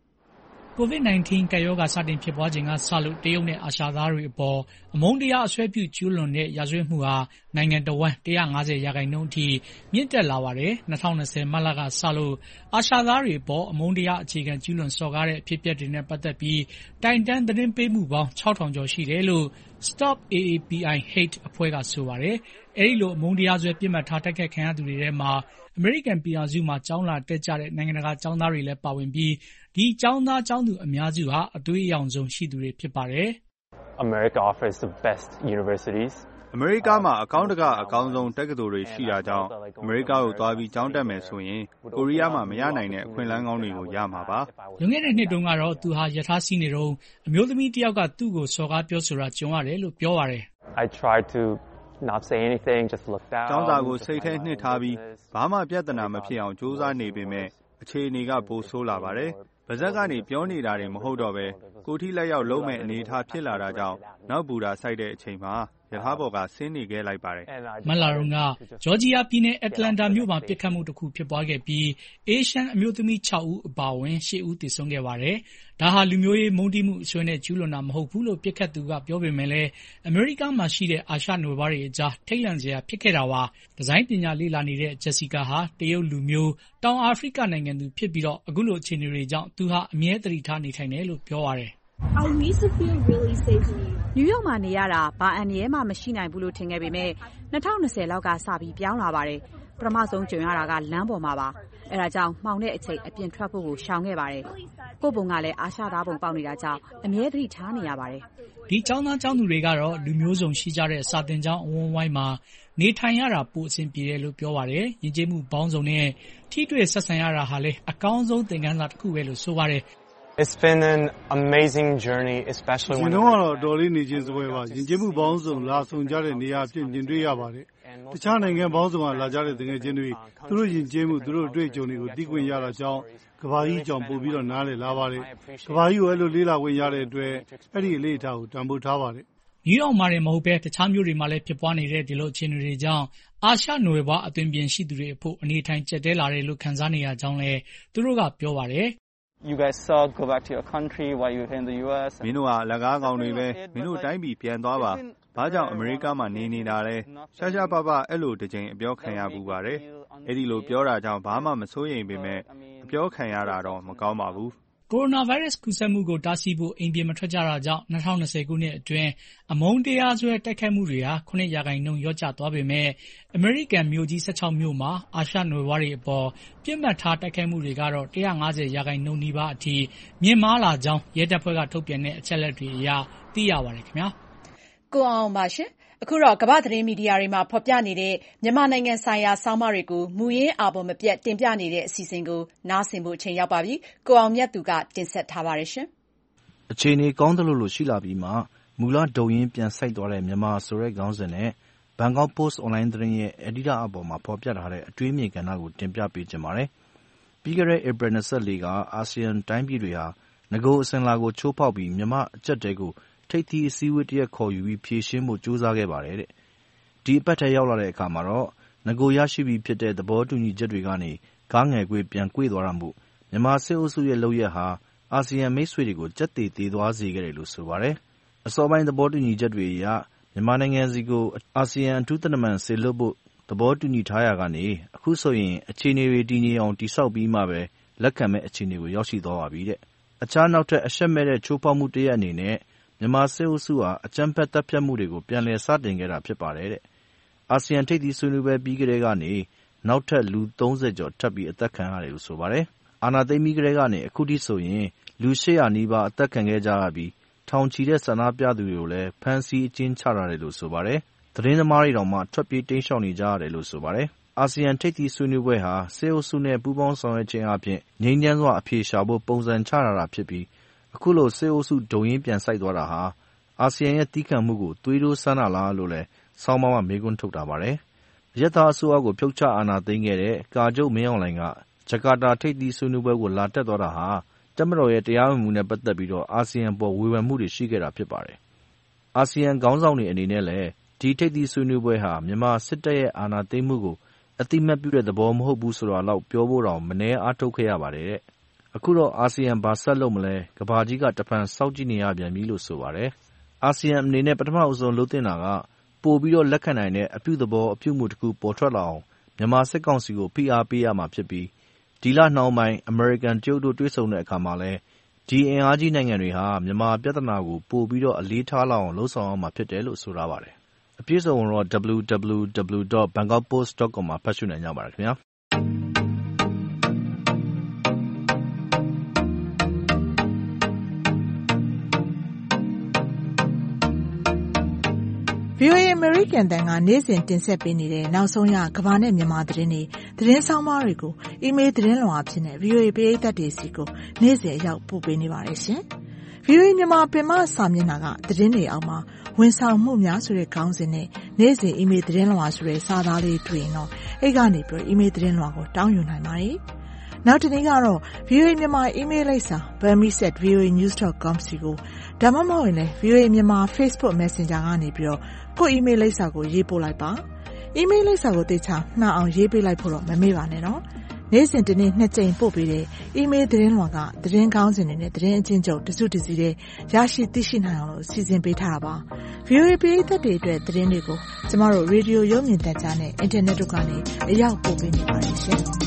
N: COVID-19 ကပ်ရောဂါစတင်ဖြစ်ပွားချိန်ကစလို့တရုတ်နဲ့အာရှသားတွေအပေါ်အမုန်းတရားအစွဲပြုကျူးလွန်တဲ့ရာဇဝတ်မှုဟာနိုင်ငံတော်ဝန်150%အထိမြင့်တက်လာပါတယ်။2020မတ်လကစလို့အာရှသားတွေအပေါ်အမုန်းတရားအခြေခံကျူးလွန်စော်ကားတဲ့အဖြစ်အပျက်တွေနဲ့ပတ်သက်ပြီးတိုင်တန်းသတင်းပေးမှုပေါင်း6000ကျော်ရှိတယ်လို့ Stop AAPI Hate အဖွဲ့ကဆိုပါတယ်။အဲဒီလိုအမုန်းတရားစွဲပြစ်မှတ်ထားတိုက်ခိုက်ခံရသူတွေထဲမှာအမေရိကန်ပြည်ထောင်စုမှာကျောင်းလာတက်ကြတဲ့နိုင်ငံတကာကျောင်းသားတွေလည်းပါဝင်ပြီးဒီကျောင်းသားကျောင်းသူအများစုဟာအသွေးအရောင်ဆုံးရှိသူတွေဖြစ်ပါတယ်။
O: America offers the best universities.
P: အမေရိကမှာအကောင်းတကအကောင်းဆုံးတက္ကသိုလ်တွေရှိတာကြောင့်အမေရိကကိုသွားပြီးကျောင်းတက်မယ်ဆိုရင်ကိုရီးယားမှာမရနိုင်တဲ့အခွင့်အလမ်းကောင်းတွေကိုရမှာပါ
N: ။လွန်ခဲ့တဲ့နှစ်တုန်းကတော့သူဟာရထားစီးနေတုန်းအမျိုးသမီးတစ်ယောက်ကသူ့ကိုစော်ကားပြောဆိုတာကြုံရတယ်လို့ပြောပါတယ်
O: ။ I tried to not say anything, just look down.
P: ကျောင်းသားကိုစိတ်ထဲနှစ်ထားပြီးဘာမှပြဿနာမဖြစ်အောင်ကြိုးစားနေပေမဲ့အခြေအနေကပိုဆိုးလာပါတယ်။ဗဇက်ကနေပြောနေတာတွေမဟုတ်တော့ပဲကိုထိလက်ရောက်လုံးမဲ့အနေထားဖြစ်လာတာကြောင့်နောက်ဘူတာစိုက်တဲ့အချိန်မှာရထားပေါ်ကဆင်းနေခဲ့လိုက်ပါတယ်
N: ။မတ်လတုန်းကဂျော်ဂျီယာပြည်နယ်အတ္တလန်တာမြို့မှာပစ်ခတ်မှုတစ်ခုဖြစ်ပွားခဲ့ပြီးအေးရှမ်းအမျိုးသမီး6ဦးအပါအဝင်8ဦးသေဆုံးခဲ့ပါတယ်။ဒါဟာလူမျိုးရေးမုန်းတီးမှုအစွဲနဲ့ကျူးလွန်တာမဟုတ်ဘူးလို့ပြစ်ခတ်သူကပြောပေမဲ့လည်းအမေရိကန်မှာရှိတဲ့အာရှနွယ်ဖွားတွေအကြားထိတ်လန့်စရာဖြစ်ခဲ့တာပါ။ဒီဇိုင်းပညာလေ့လာနေတဲ့ဂျက်စီကာဟာတရုတ်လူမျိုးတောင်အာဖရိကနိုင်ငံသူဖြစ်ပြီးတော့အခုလိုအခြေအနေတွေကြောင့်သူဟာအမြဲတမ်းထားနေထိုင်တယ်လို့ပြောရတယ်
Q: I used to feel really safe in New York. နယူးယောက်မှာနေရတာဘာအန္တရာယ်မှမရှိနိုင်ဘူးလို့ထင်ခဲ့ပေမဲ့2020လောက်ကစပြီးပြောင်းလာပါတယ်။ပထမဆုံးကြုံရတာကလမ်းပေါ်မှာပါ။အဲဒါကြောင့်မှောင်တဲ့အချိန်အပြင်ထွက်ဖို့ကိုရှောင်ခဲ့ပါတယ်။ကိုယ့်ပုံကလည်းအာရှသားပုံပေါက်နေတာကြောင့်အမြဲတမ်းထားနေရပါတယ်
N: ။ဒီကျောင်းသားကျောင်းသူတွေကတော့လူမျိုးစုံရှိကြတဲ့စာသင်ကျောင်းအဝန်းဝိုင်းမှာနေထိုင်ရတာပိုအဆင်ပြေတယ်လို့ပြောပါတယ်။ယဉ်ကျေးမှုပေါင်းစုံနဲ့ထိတွေ့ဆက်ဆံရတာဟာလည်းအကောင်းဆုံးသင်ခန်းစာတစ်ခုပဲလို့ဆိုပါတယ်။
O: It's been an amazing journey, especially when
R: ကျွန်တော်ကတော့တော်လေးနေချင်းစပွဲပါယဉ်ကျေးမှုပေါင်းစုံလာဆုံကြတဲ့နေရာအဖြစ်မြင်တွေ့ရပါတယ်။တခြားနိုင်ငံပေါင်းစုံကလာကြတဲ့တကယ်ချင်းတွေသူတို့ယဉ်ကျေးမှုသူတို့အတွေ့အကြုံတွေကိုသိခွင့်ရတာကြောင့်ကဘာကြီးကြောင့်ပို့ပြီးတော့နားလည်လာပါတယ်။ကဘာကြီးကိုအဲ့လိုလေ့လာခွင့်ရတဲ့အတွက်အဲ့ဒီအလေးအထားကိုတန်ဖိုးထားပါတယ်
N: ။နယူးယောက်မှာတင်မဟုတ်ပဲတခြားမြို့တွေမှာလည်းဖြစ်ပွားနေတဲ့ဒီလိုအခြေအနေတွေကြောင့်အာရှနွယ်ဖွားအသွင်ပြင်ရှိသူတွေအဖို့အနေထိုင်ကျက်တဲလာတယ်လို့ခံစားနေရကြောင်းလည်းသူတို့ကပြောပါတယ်
O: You guys saw go back to your country while you were in the US
P: မင်းတို့ကအလကားကောင်တွေပဲမင်းတို့တိုင်းပြည်ပြန်သွားပါဘာကြောင့်အမေရိကမှာနေနေတာလဲရှားရှားပါပါအဲ့လိုတစ်ချိန်အပြောခံရပူပါတယ်အဲ့ဒီလိုပြောတာကြောင့်ဘာမှမစိုးရိမ်ပေမဲ့အပြောခံရတာတော့မကောင်းပါဘူး
N: ကိုရိုနာဗိုင်းရပ်စ်ကူးစက်မှုကိုတားဆီးဖို့အိမ်ပြင်မထွက်ကြတာကြောင့်2020ခုနှစ်အတွင်းအမုန်းတရားစွဲတိုက်ခိုက်မှုတွေဟာ9%လျော့ကျသွားပေမဲ့အမေရိကန်မြို့ကြီး16မြို့မှာအာရှနွယ်ဖွားတွေအပေါ်ပြစ်မှတ်ထားတိုက်ခိုက်မှုတွေကတော့150%နီးပါးအထိမြင့်မားလာကြောင်းရဲတပ်ဖွဲ့ကထုတ်ပြန်တဲ့အချက်အလက်တွေအရသိရပါတယ်ခင်ဗျာ
B: ကိုအောင်ပါရှင်အခုတော့ကမ္ဘာသတင်းမီဒီယာတွေမှာဖော်ပြနေတဲ့မြန်မာနိုင်ငံဆိုင်ရာဆောင်းပါးတွေကိုမူရင်းအာဘော်မပြတ်တင်ပြနေတဲ့အစီအစဉ်ကိုနားဆင်ဖို့အချိန်ရောက်ပါပြီ။ကိုအောင်မြတ်သူကတင်ဆက်ထားပါတယ်ရှင်
H: ။အခြေအနေကောင်းသလိုရှိလာပြီးမှမူလဒုံရင်းပြန်စိုက်သွားတဲ့မြန်မာဆိုတဲ့ခေါင်းစဉ်နဲ့ဘန်ကောက်ပို့စ်အွန်လိုင်းသတင်းရဲ့အက်ဒီတာအပေါ်မှာဖော်ပြထားတဲ့အတွေးအမြင်ကဏ္ဍကိုတင်ပြပေးချင်ပါတယ်။ပြီးခဲ့တဲ့ဧပြီ24ကအာဆီယံတိုင်းပြည်တွေဟာငကိုအစဉ်လာကိုချိုးဖောက်ပြီးမြန်မာအကြက်တဲကိုထိပ်သီးအစည်းအဝေးတစ်ရပ်ခေါ်ယူပြီးဖြေရှင်းဖို့ကြိုးစားခဲ့ပါတယ်တဲ့။ဒီအပတ်ထဲရောက်လာတဲ့အခါမှာတော့ငကိုရရှိပြီးဖြစ်တဲ့သဘောတူညီချက်တွေကနေကားငယ်ကွေးပြန်ကွေ့သွားတာမို့မြန်မာစစ်အုပ်စုရဲ့လုပ်ရက်ဟာအာဆီယံမိတ်ဆွေတွေကိုကြက်တေသေးသွားစေခဲ့တယ်လို့ဆိုပါတယ်။အစောပိုင်းသဘောတူညီချက်တွေအရမြန်မာနိုင်ငံစီကိုအာဆီယံအထူးသံတမန်စေလွှတ်ဖို့သဘောတူညီထားရာကနေအခုဆိုရင်အခြေအနေတွေတည်ငြိမ်အောင်တည်ဆောက်ပြီးမှပဲလက်ခံမဲ့အခြေအနေကိုရောက်ရှိသွားပါပြီတဲ့။အခြားနောက်ထပ်အရှက်မဲ့တဲ့ချိုးဖောက်မှုတစ်ရပ်အနေနဲ့မြန်မာစစ်အုပ်စုဟာအကြမ်းဖက်တပ်ဖြတ်မှုတွေကိုပြန်လည်စတင်ခဲ့တာဖြစ်ပါတယ်တဲ့။အာဆီယံထိပ်သီးဆွေးနွေးပွဲပြီးကတည်းကနေနောက်ထပ်လူ30ကျော်ထပ်ပြီးအသက်ခံရတယ်လို့ဆိုပါတယ်။အာဏာသိမ်းပြီးကတည်းကနေအခုထိဆိုရင်လူ800နီးပါးအသက်ခံခဲ့ကြရပြီးထောင်ချီတဲ့ဆန္ဒပြသူတွေကိုလည်းဖမ်းဆီးအကျဉ်းချထားတယ်လို့ဆိုပါတယ်။သတင်းသမားတွေတောင်မှထွက်ပြေးတိမ်းရှောင်နေကြရတယ်လို့ဆိုပါတယ်။အာဆီယံထိပ်သီးဆွေးနွေးပွဲဟာစစ်အုပ်စုနဲ့ပူးပေါင်းဆောင်ရွက်ခြင်းအားဖြင့်ငြိမ်းချမ်းစွာအဖြေရှာဖို့ပုံစံချထားတာဖြစ်ပြီးအခုလိုစစ်အုပ်စုဒုံရင်းပြန်စိုက်သွားတာဟာအာဆီယံရဲ့သည်းခံမှုကိုသွေးတိုးစမ်းတာလားလို့လည်းဆောင်းပါးမှာမေးခွန်းထုတ်ထားပါတယ်။အရပ်သားအစိုးရကိုဖြုတ်ချအာဏာသိမ်းခဲ့တဲ့ကာချုပ်မင်းအောင်လှိုင်ကဂျကာတာထိပ်သီးဆွေးနွေးပွဲကိုလာတက်သွားတာဟာတပ်မတော်ရဲ့တရားဝင်မှုနဲ့ပတ်သက်ပြီးအာဆီယံပေါ်ဝေဖန်မှုတွေရှိခဲ့တာဖြစ်ပါတယ်။အာဆီယံခေါင်းဆောင်တွေအနေနဲ့လည်းဒီထိပ်သီးဆွေးနွေးပွဲဟာမြန်မာစစ်တပ်ရဲ့အာဏာသိမ်းမှုကိုအသိအမှတ်ပြုတဲ့သဘောမဟုတ်ဘူးဆိုတာလောက်ပြောဖို့တောင်မနည်းအားထုတ်ခဲ့ရပါတယ်တဲ့။အခုတော့အာဆီယံဘာဆက်လုပ်မလဲကမ္ဘာကြီးကတဖန်စောင့်ကြည့်နေရပြန်ပြီလို့ဆိုပါတယ်။အာဆီယံအနေနဲ့ပထမအဆုံးလုပ်သင့်တာကပိုပြီးလက်ခံနိုင်တဲ့အပြုသဘောအပြုမှုတစ်ခုပေါ်ထွက်လာအောင်မြန်မာစစ်ကောင်စီကိုဖိအားပေးရမှာဖြစ်ပြီးဒီလနှောင်းပိုင်းအမေရိကန်တရုတ်တို့တွေ့ဆုံတဲ့အခါမှာလည်းဒီအင်အားကြီးနိုင်ငံတွေဟာမြန်မာပြဿနာကိုပိုပြီးအလေးထားလာအောင်လုပ်ဆောင်ရမှာဖြစ်တယ်လို့ဆိုထားပါတယ်။အပြည့်အစုံကိုတော့ www.bangkokpost.com မှာဖတ်ရှုနိုင်ကြပါတယ်ခင်ဗျာ။
G: VOA အမေရိကန်အသံကနေ့စဉ်တင်ဆက်ပေးနေတဲ့နောက်ဆုံးရကမ္ဘာနဲ့မြန်မာသတင်းတွေသတင်းဆောင်းပါးတွေကိုအီးမေးလ်သတင်းလွှာအဖြစ်နဲ့ VOA ပရိသတ်တွေစီကိုနေ့စဉ်အရောက်ပို့ပေးနေပါတယ်ရှင်။ VOA မြန်မာပင်မစာမျက်နှာကသတင်းတွေအောက်မှာဝန်ဆောင်မှုများဆိုတဲ့ခေါင်းစဉ်နဲ့နေ့စဉ်အီးမေးလ်သတင်းလွှာဆိုတဲ့စာသားလေးတွေ့ရင်တော့အဲ့ကနေပြီးအီးမေးလ်သတင်းလွှာကိုတောင်းယူနိုင်ပါတယ်။နောက်တစ်နေ့ကတော့ VOA မြန်မာအီးမေးလ်လိပ်စာ burmese@voanews.com စီကိုဒါမှမဟုတ်ရင်လည်း VOA မြန်မာ Facebook Messenger ကနေပြီးတော့ကို့အီးမေးလ်လိပ်စာကိုရေးပို့လိုက်ပါ။အီးမေးလ်လိပ်စာကိုသေချာမှန်အောင်ရေးပေးလိုက်ဖို့တော့မမေ့ပါနဲ့နော်။နေ့စဉ်တစ်နေ့2ကြိမ်ပို့ပေးတဲ့အီးမေးလ်သတင်းလွှာကသတင်းကောင်းစင်တွေနဲ့သတင်းအချင်းချုပ်တစုတစည်းတဲ့ရရှိသိရှိနိုင်အောင်လို့စီစဉ်ပေးထားတာပါ။ VOA ပရိသတ်တွေအတွက်သတင်းတွေကိုကျမတို့ရေဒီယိုရုပ်မြင်သံကြားနဲ့အင်တာနက်တို့ကနေအရောက်ပို့ပေးနေပါတယ်ရှင်။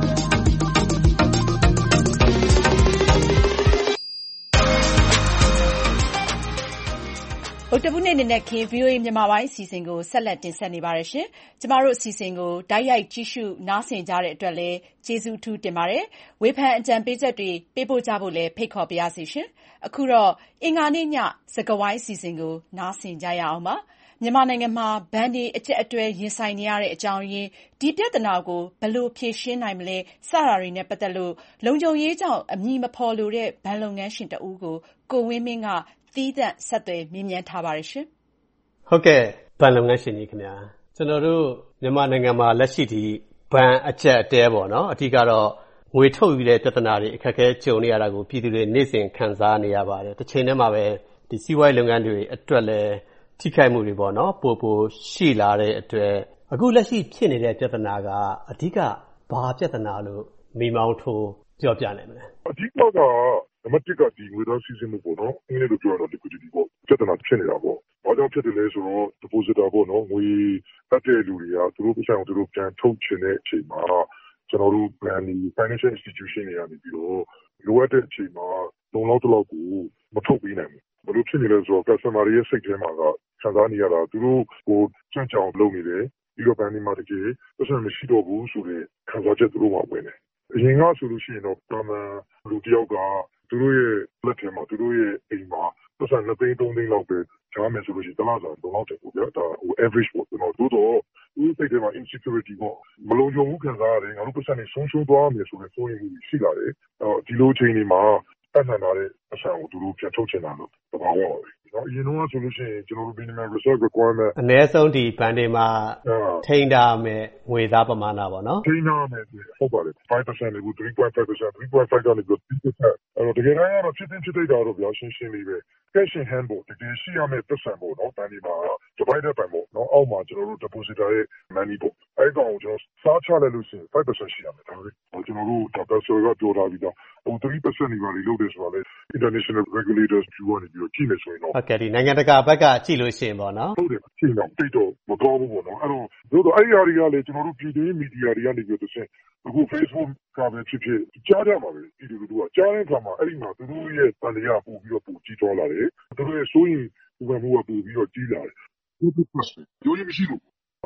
B: ဗုဒ္ဓဘုနေ့နေ့ခင်း VOA မြန်မာပိုင်းအစီအစဉ်ကိုဆက်လက်တင်ဆက်နေပါတယ်ရှင်။ကျမတို့အစီအစဉ်ကိုတိုက်ရိုက်ကြည့်ရှုနားဆင်ကြတဲ့အတွက်လည်းကျေးဇူးအထူးတင်ပါတယ်။ဝေဖန်အကြံပေးချက်တွေပေးပို့ကြဖို့လည်းဖိတ်ခေါ်ပါရစေရှင်။အခုတော့အင်္ဂါနေ့ညစကားဝိုင်းအစီအစဉ်ကိုနားဆင်ကြရအောင်ပါ။မြန်မာနိုင်ငံမှာဘဏ်တွေအကျပ်အတွဲရင်ဆိုင်နေရတဲ့အကြောင်းရင်းဒီပြဿနာကိုဘယ်လိုဖြေရှင်းနိုင်မလဲစတာတွေနဲ့ပတ်သက်လို့လုံခြုံရေးကြောင့်အမည်မဖော်လိုတဲ့ဘဏ်လုပ်ငန်းရှင်တဦးကိုကိုဝင်းမင်းကသီးသန့်ဆက်သွယ်မေးမြန်းထားပါတယ်ရှင်
S: ။ဟုတ်ကဲ့ဘဏ်လုပ်ငန်းရှင်ကြီးခင်ဗျာကျွန်တော်တို့မြန်မာနိုင်ငံမှာလက်ရှိဒီဘဏ်အကျပ်အတဲပေါ့နော်အထူးကတော့ငွေထုတ်ယူတဲ့ပြဿနာတွေအခက်အခဲကြုံနေရတာကိုပြည်သူတွေနေ့စဉ်ခံစားနေရပါတယ်။တစ်ချိန်တည်းမှာပဲဒီစီးပွားရေးလုပ်ငန်းတွေအတွက်လည်းထိခိုက်မှုတွေပေါ့နော်ပိုရှိလာတဲ့အတွက်အခုလက်ရှိဖြစ်နေတဲ့ပြဿနာကအဓိကဘာပြဿနာလို့မိမောင်းထိုးပြောပြနိုင်မလဲ
T: ။အဓိကကနံပါတ်1ကဒီငွေသားစီးဆင်းမှုပေါ့နော်အင်္ဂလိပ်လိုပြောရင်တော့ liquidity ပေါ့ပြဿနာဖြစ်နေတာပေါ့ဘာကြောင့်ဖြစ်တယ်လဲဆိုတော့ depositor ပေါ့နော်ငွေအပ်တဲ့လူတွေကသူတို့ပတ်စံကိုသူတို့ပြန်ထုတ်ချင်တဲ့အချိန်မှာကျွန်တော်တို့ financial institution တွေကနေပြီးတော့လိုအပ်တဲ့အချိန်မှာလုံလောက်တလောက်ကိုမထုတ်ပေးနိုင်ဘူးဘယ်လိုဖြစ်နေလဲဆိုတော့ customer တွေရဲ့စိတ်ထဲမှာကခံစားနေရတာသူတို့ကိုကြံ့ကြောင်လုပ်နေတယ်ပြီးတော့ဘဏ်တွေမှာတကယ်ပတ်စံမရှိတော့ဘူးဆိုတဲ့ခံစားချက်သူတို့မှာဝင်တယ်အရင်ကဆိုလို့ရှိရင်တော့တာမန်လူတယောက်ကသူတို့ရဲ့လက်ထဲမှာသူတို့ရဲ့အိမ်မှာပတ်စံ2သိန်း3သိန်းလောက်ပဲကြားမယ်ဆိုလို့ရှိရင်တလားစာလုံလောက်တယ်ပေါ့ဗျာဒါဟို average ပေါ့ကျွန်တော်တို့တော့သူစိတ်ထဲမှာ insecurity ပေါ့မလုံခြုံမှုခံစားရတယ်ငါတို့ပတ်စံတွေဆုံးရှုံးသွားမယ်ဆိုတဲ့စိုးရိမ်မှုရှိလာတယ်ဒီလိုအချိန်တွေမှာတတ်နိုင်တာတဲ့ပတ်စံကိုသူတို့ပြန်ထုတ်ချင်တာလို့သဘာဝပါပဲအရင်တော့ဆိုလို့ရှိရင်ကျွန်တော်တို့ minimum reserve requirement
S: အနည်းဆုံးဒီဘဏ်တွေမှာထိန်းထားမယ်ငွေသားပမာဏပေါ့နော်
T: ထိန်းထားမယ်ဟုတ်ပါတယ် 5% လေးကို 3.5% 3.5 ကနေပြီး10%အဲ့တော့တကယ်တမ်းကတော့ဖြစ်တဲ့တာတော့ဗျာရှင်းလေးပဲ cash in hand ပေါ့တကယ်ရှိရမယ့်ပတ်စံပေါ့နော်ဘဏ်တွေမှာ divided by ပေါ့နော်အောက်မှာကျွန်တော်တို့ depositor ရဲ့ money ပေါ့အဲ့ကောင်ကိုကျွန်တော်စားချလိုက်လို့ရှိရင် 5% ရှိရမယ်ဒါပဲကျွန်တော်တို့ data server ကပြောထားပြီးတော့ဟို 3% နေပါလေလုပ်တယ်ဆိုတာလေ international regulators ယူကနေပြီးတော့ကြည့်နေဆိုရင်တော့
S: ဟုတ်ကဲ့ဒီနိုင်ငံတကာဘက်ကကြည့်လို့ရှိရင်ပေါ့နော်
T: ဟုတ်တယ်ကြည့်တော့တိတ်တော့မတော်ဘူးပေါ့နော်အဲ့တော့အဲ့ဒီအရာတွေကလေကျွန်တော်တို့ပြည်တွင်းမီဒီယာတွေကနေပြီးတော့တစ်ဆင့်အခု Facebook ကပဲဖြစ်ကြားကြမှာပဲပြည်သူတို့ကကြားတဲ့အခါမှာအဲ့ဒီမှာသူတို့ရဲ့တန်တရားပို့ပြီးတော့ပို့ကြီးသွားလာတယ်သူတို့ရဲ့စိုးရင်ဥပမာမှုကပို့ပြီးတော့ကြီးလာတယ်ဒီ trust ရိုးရမရှိလို့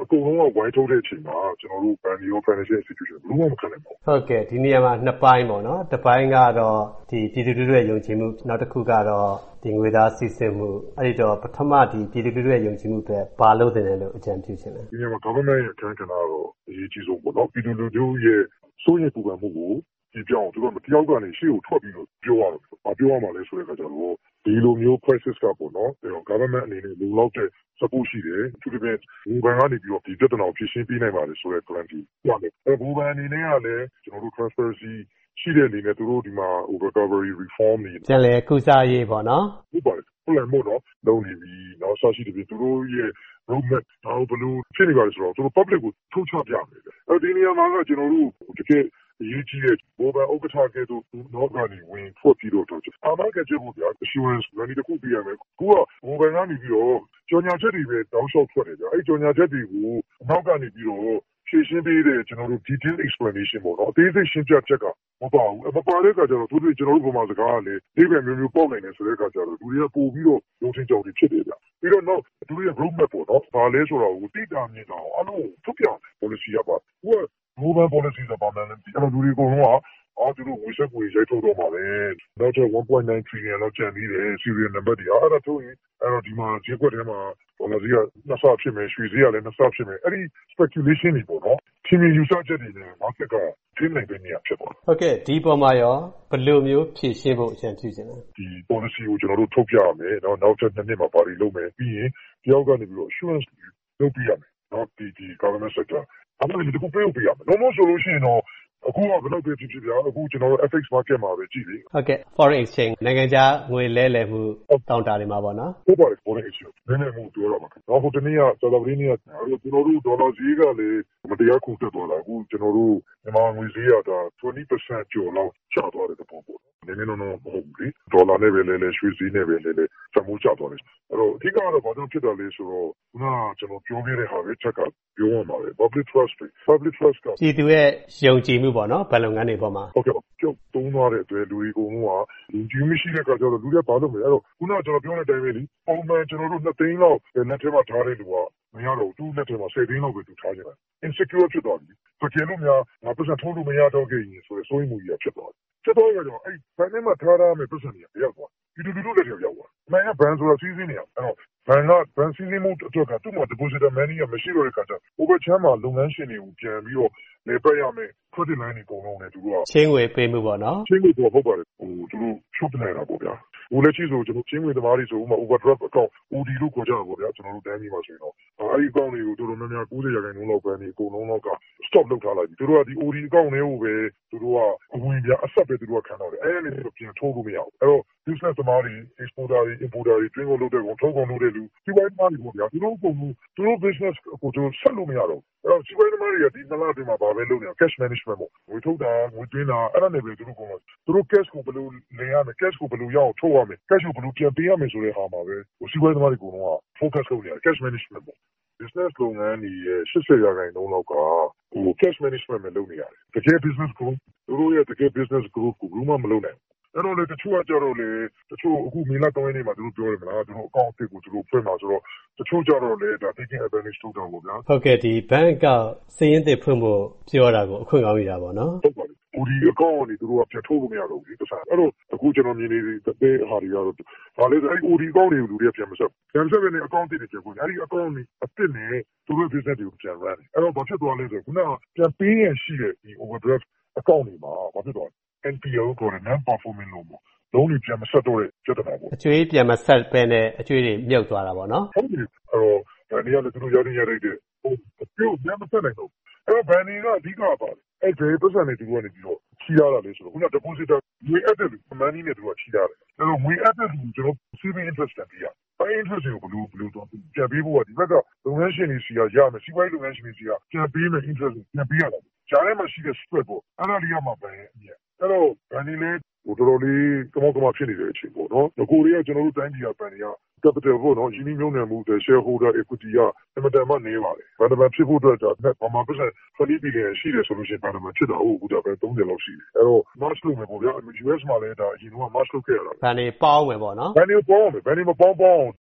T: ကုန်လုံးကဝိုင်းထုတ်တဲ့အချိန်မှာကျွန်တော်တို့ ဘဏ်တွေရော financial institution ဘယ်လိုမှမခံနိုင်ပါဘူး
S: ။ဟုတ်ကဲ့ဒီနေရာမှာနှစ်ပိုင်းပေါ့နော်။တစ်ပိုင်းကတော့ဒီပြည်သူလူထုရဲ့ယုံကြည်မှုနောက်တစ်ခုကတော့ဒီငွေသားစီးဆင်းမှုအဲ့ဒီတော့ပထမဒီပြည်သူလူထုရဲ့ယုံကြည်မှုပဲဘာလို့တင်တယ်လို့အကြံပြုချင်တယ်
T: ။ဒီနေရာမှာ government ရဲ့အခန်းကဏ္ဍတော့အရေးကြီးဆုံးပေါ့နော်။ပြည်သူလူထုရဲ့စိုးရိမ်ပူပန်မှုကိုဒီပြောင်းသူတို့တယောက်ကနေရှေ့ကိုထွက်ပြီးတော့ပြောရတော့ဘာပြောရမှာလဲဆိုတဲ့အခါကျတော့ဒီလိုမျိုး crisis ကပေါ့နော်။ government အနေနဲ့လုံလောက်တဲ့ support ရှိတယ်။သူတို့ကဘူဘန်ကနေပြီးတော့ဒီပြဿနာကိုဖြေရှင်းပေးနိုင်ပါလေဆိုတဲ့ guarantee ရတယ်။ဘူဘန်အနေနဲ့ကလည်းကျွန်တော်တို့ transparency ရှိတဲ့အနေနဲ့သူတို့ဒီမှာ recovery reform တွေ
S: ပြန်လဲကုစားရေးပေါ့နော်
T: ဟုတ်ပါတယ် plan မို့နော်လုပ်နေပြီနောက်ဆက်ရှိတယ်သူတို့ရဲ့ roadmap ဒါဘယ်လိုဖြစ်နေပါလဲဆိုတော့သူတို့ public ကိုထုတ်ချပြမယ်ဒီနေရာမှာကကျွန်တော်တို့တကယ်အရေးကြီးတဲ့ဘူဘန်ဥက္ကဋ္ဌကဲ့သို့နောက်ကနေဝင်ထွက်ပြီးတော့အာမခံချက်ကိုပြ assurance ကနေတခုပြရမယ်ခုကဘူဘန်ကနေပြီးတော့ကြော်ညာချက်တွေပဲတောင်းလျှောက်ထွက်တယ်ဗျကြော်ညာချက်တွေကိုနောက်ကနေပြီးတော့ဖြည့်ရှင်းပေးတဲ့ကျွန်တော်တို့ detail explanation ပေါ့နော်အသေးစိတ်ရှင်းပြချက်ကမပါဘူးမပါတဲ့အခါကျတော့သူတို့ကျွန်တော်တို့ပုံမှန်စကားကလည်းဒီပဲမျိုးမျိုးပေါက်နိုင်တယ်ဆိုတဲ့အခါကျတော့လူတွေကပို့ပြီးတော့လုံချင်းကြောင်တွေဖြစ်တယ်ဗျပြီးတော့နောက်သူတို့ရဲ့ roadmap ပေါ့နော်ဘာလဲဆိုတော့တိတာမြင်တာအောင်အလုံးထုတ်ပြ policy ရပါဘူး global policy ဆိုတာဘာလဲအဲ့တော့လူတွေအကုန်လုံးကသူတို့ဝေဆက်ကိုရိုက်ထုတ်တော့ပါပဲနောက်ထပ် 1.9 trillion လောက်ကျန်သေးတယ် serial number တွေအဲ့ဒါထုတ်ရင်အဲ့တော့ဒီမှာဈေးကွက်ထဲမှာဒေါ်လာဈေးကနှစ်ဆဖြစ်မယ်ရွှေဈေးကလည်းနှစ်ဆဖြစ်မယ်အဲ့ဒီ speculation တွေပေါ့နော်ထင်မြင်ယူဆချက်တွေနဲ့ market ကထိနိုင်တဲ့နေရာဖြစ်သွားတယ်
S: ဟုတ်ကဲ့ဒီပေါ်မှာရောဘယ်လိုမျိုးဖြည့်ရှင်းဖို့အကြံပြုချင်လဲ
T: ဒီ policy ကိုကျွန်တော်တို့ထုတ်ပြရမယ်နောက်ထပ်2နှစ်မှာပါရီလုပ်မယ်ပြီးရင်တယောက်ကနေပြီးတော့ assurance လုပ်ပြရမယ်နော်ဒီ government sector အဲ့ဒါလည်းဒီကိုပေးရမယ်နော်ဆိုလို့ရှိရင်တော့အခုကဘယ်လိုဖြစ်ဖြစ်ပြအခုကျွန်တော်တို့ FX market မှာပဲကြည့်လေ
S: ဟုတ်ကဲ့ foreign exchange နိုင်ငံခြားငွေလဲလှယ်မှုတောင်းတာတွေမှာပေါ့နော်
T: ဟုတ်ပါတယ် foreign exchange နည်းနည်းမှုပြောတော့မှာတော့ဟိုတနေ့ကဆော်ဒါဗရီနီကကျွန်တော်တို့ဒေါ်လာဈေးကလည်းမတရားခုတက်သွားတာအခုကျွန်တော်တို့မြန်မာငွေဈေးကဒါ 20% ကျော်လောက်ကျသွားတဲ့ပုံပေါ့နည်းနည်းတော့မဟုတ်ဘူးလေဒေါ်လာနဲ့ပဲလဲရွှေဈေးနဲ့ပဲလဲစမှုကျသွားတယ်အဲ့တော့အဓိကတော့ဘာကြောင့်ဖြစ်တာလဲဆိုတော့ခုနကကျွန်တော်ပြောခဲ့တဲ့ဟာပဲချက်ကပြောရမှာပဲ public trust က
S: ပြည်သူရဲ့ယုံကြည်မှုပေါ့နော်ဘဏ်လုပ်ငန်းတွေပေါ်မှာ
T: ဟုတ်ကဲ့ကျောက်သုံးသွားတဲ့အတွက်လူတွေအကုန်လုံးကဒီမရှိတဲ့ကကြတော့လူတွေဘာလို့မလဲအဲ့တော့ခုနကကျွန်တော်ပြောတဲ့အတိုင်းပဲလေပုံမှန်ကျွန်တော်တို့2သိန်းလောက်လက်ထဲမှာထားတဲ့လူကမရတော့သူ့လက်ထဲမှာ10သိန်းလောက်ပဲသူထားကြတယ် insecure ဖြစ်သွားပြီတကယ်လို့များငါပတ်စံထုတ်လို့မရတော့ခဲ့ရင်ဆိုရယ်စိုးရိမ်မှုကြီးဖြစ်သွားတယ်ဖြစ်သွားကြတော့အဲ့ဘယ်နဲ့မှထားရမယ်ပတ်စံကြီးရောက်သွားဒီလူလက်ထဲရောက်သွားမင်းကဘန်ဆိုတာစီးစင်းနေအောင်အဲ့တော့ဘန်စီးစင်းမှုအတွက်ကသူ့မှာ depositor money ကမရှိတော့တဲ့ခါကျ over ချမ်းမှာလုပ်ငန်းရှင်တွေကိုပြန်ပြီးတော့လေပတ်ရမယ် credit line တွေအကုန်လုံးနဲ့သူတို့က
S: ချင်းငွေပေးမှုပေါ့နော်
T: ချင်းငွေတော့ဟုတ်ပါတယ်သူတို့ရှုပ်နေတာပေါ့ဗျာဟိုလက်ရှိဆိုကျွန်တော်ချင်းငွေသမားတွေဆိုဥပမာ overdraft account OD လို့ခေါ်ကြတာပေါ့ဗျာကျွန်တော်တို့တိုင်းပြည်မှာဆိုရင်တော့အဲဒီ account တွေကိုတော်တော်များများ90%လောက်ပဲနေအကုန်လုံးလောက်က stop လုပ်ထားလိုက်ပြီသူတို့ကဒီ OD account တွေကိုပဲသူတို့ကအဝင်ပြအဆက်ပဲသူတို့ကခံတော့တယ်အဲ့ဒီလိုပြန်ထုတ်လို့မရဘူးအဲ့တော့ business သမားတွေ exporter တွေ importer တွေတွင်းကုန်လုပ်တဲ့ကောင်ထုတ်ကုန်လုပ်တဲ့လူဒီပိုင်းမှာပေါ့ဗျာသူတို့ကုန်သူတို့ business ကိုသူဆက်လို့မရတော့အဲ့တော့ဒီပိုင်းသမားတွေကဒီနလာတွေမှာဘာပဲလုပ်နေ cash management ပေါ့ငွေထုတ်တာငွေသွင်းတာအဲ့ဒါနဲ့ပဲသူတို့ကုန်သူတို့ cash ကိုဘယ်လိုလည်ရမယ် cash ကိုဘယ်လိုရအောင်ထုတ်ရမယ် cash ကိုဘယ်လိုပြန်ပေးရမယ်ဆိုတဲ့ဟာမှာပဲဒီပိုင်းသမားတွေကုန်တော့ focus လုပ်နေတယ် cash management ပေါ့ business လုပ်ငန်းတွေရဲ့80%လောက်က cash management ပဲလုပ်နေရတယ်တကယ် business group သူတို့ရဲ့တကယ် business group ကိုဘူးမှမလုပ်နိုင်အဲ့တော့လေတချို့ကကြတော့လေတချို့အခုမေလ3ရက်နေ့မှာသူတို့ပြောရမလားသူတို့အကောင့်အသစ်ကိုသူတို့ဖွင့်မှာဆိုတော့တချို့ကြတော့လေဒါ taking advantage ထုတ်တာပေါ့ဗျာ
S: ဟုတ်ကဲ့ဒီ bank ကစာရင်းသစ်ဖွင့်ဖို့ပြောတာကိုအခွင့်ကောင်းရတာပေါ့နော်
T: ဟုတ်ပါတယ်ဒီအကောင့်ကနေသူတို့ကပြန်ထုတ်လို့မရတော့ဘူးဒီစားအဲ့တော့အခုကျွန်တော်မြင်နေတဲ့ဟာတွေကတော့ဒါလေအဲ့ OD အကောင့်တွေကိုလူတွေကပြန်မဆက်ပဲနဲ့အကောင့်အသစ်တွေပြန်ဖွင့်အဲ့ဒီအကောင့်တွေအသစ်နဲ့သူတို့ business တွေကိုပြန် run အဲ့တော့ဘာဖြစ်သွားလဲဆိုတော့ခုနကပြန်ပေးရရှိတဲ့ဒီ overdraft အကောင့်တွေမှာဘာဖြစ်သွားလဲNPL ကို non-performing loan ပေါ့လုံးတွေပြန်မဆက်တော့တဲ့ပြဿနာပေါ့
S: အကျွေးပြန်မဆက်ပဲနဲ့အကျွေးတွေမြုပ်သွားတာပေါ့နော်
T: ဟုတ်ပြီအဲ့တော့ဒီကလည်းသူတို့ရောက်နေရတဲ့ဟိုအကျွေးပြန်မဆက်နိုင်တော့အဲ့တော့ဘန်တွေကအဓိကပါအဲ့ဒီပတ်စံတွေသူတို့ကနေပြီးတော့ချီးရတာလေဆိုတော့ခုန depositor ငွေအပ်တဲ့လူ money နဲ့သူကချီးရတယ်အဲ့တော့ငွေအပ်တဲ့လူကျွန်တော် saving interest ပြန်ပေးရအဲ့ interest ကိုဘယ်လိုတော့ပြန်ပေးဖို့ကဒီဘက်ကလုပ်ငန်းရှင်တွေစီကရမယ်စီးပွားရေးလုပ်ငန်းရှင်တွေစီကပြန်ပေးမယ် interest ပြန်ပေးရတာဂျားထဲမှာရှိတဲ့ spread ပေါ့အဲ့ဒါလေးကမှပဲအမြတ်အဲ့တော့ဘန်တွေလည်းဟိုတော်တော်လေးကမောက်ကမဖြစ်နေတဲ့အချိန်ပေါ့နော်။ကိုရီးယားကျွန်တော်တို့တိုင်းပြည်ကဘဏ်တွေက capital ပေါ့နော်။ရင်းနှီးမြှုပ်နှံမှုတဲ့ shareholder equity ကအင်မတန်မှနည်းပါတယ်။ဘဏ်တစ်ဖြစ်ဖို့အတွက်ဒါဘာမှပတ်စံ20 billion ရှိတယ်ဆိုလို့ရှိရင်ဘဏ်တစ်ဖြစ်တာဟုတ်အခုဒါပဲ30လောက်ရှိတယ်။အဲ့တော့ match လုပ်မယ်ပေါ့ဗျာ။ US မှာလည်းဒါအရင်က match လုပ်ခဲ့ရတာ
S: ။ဘဏ်တွေပေါင်းမယ်ပေါ့နော်
T: ။ဘဏ်တွေပေါင်းမယ်။ဘဏ်တွေမပေါင်း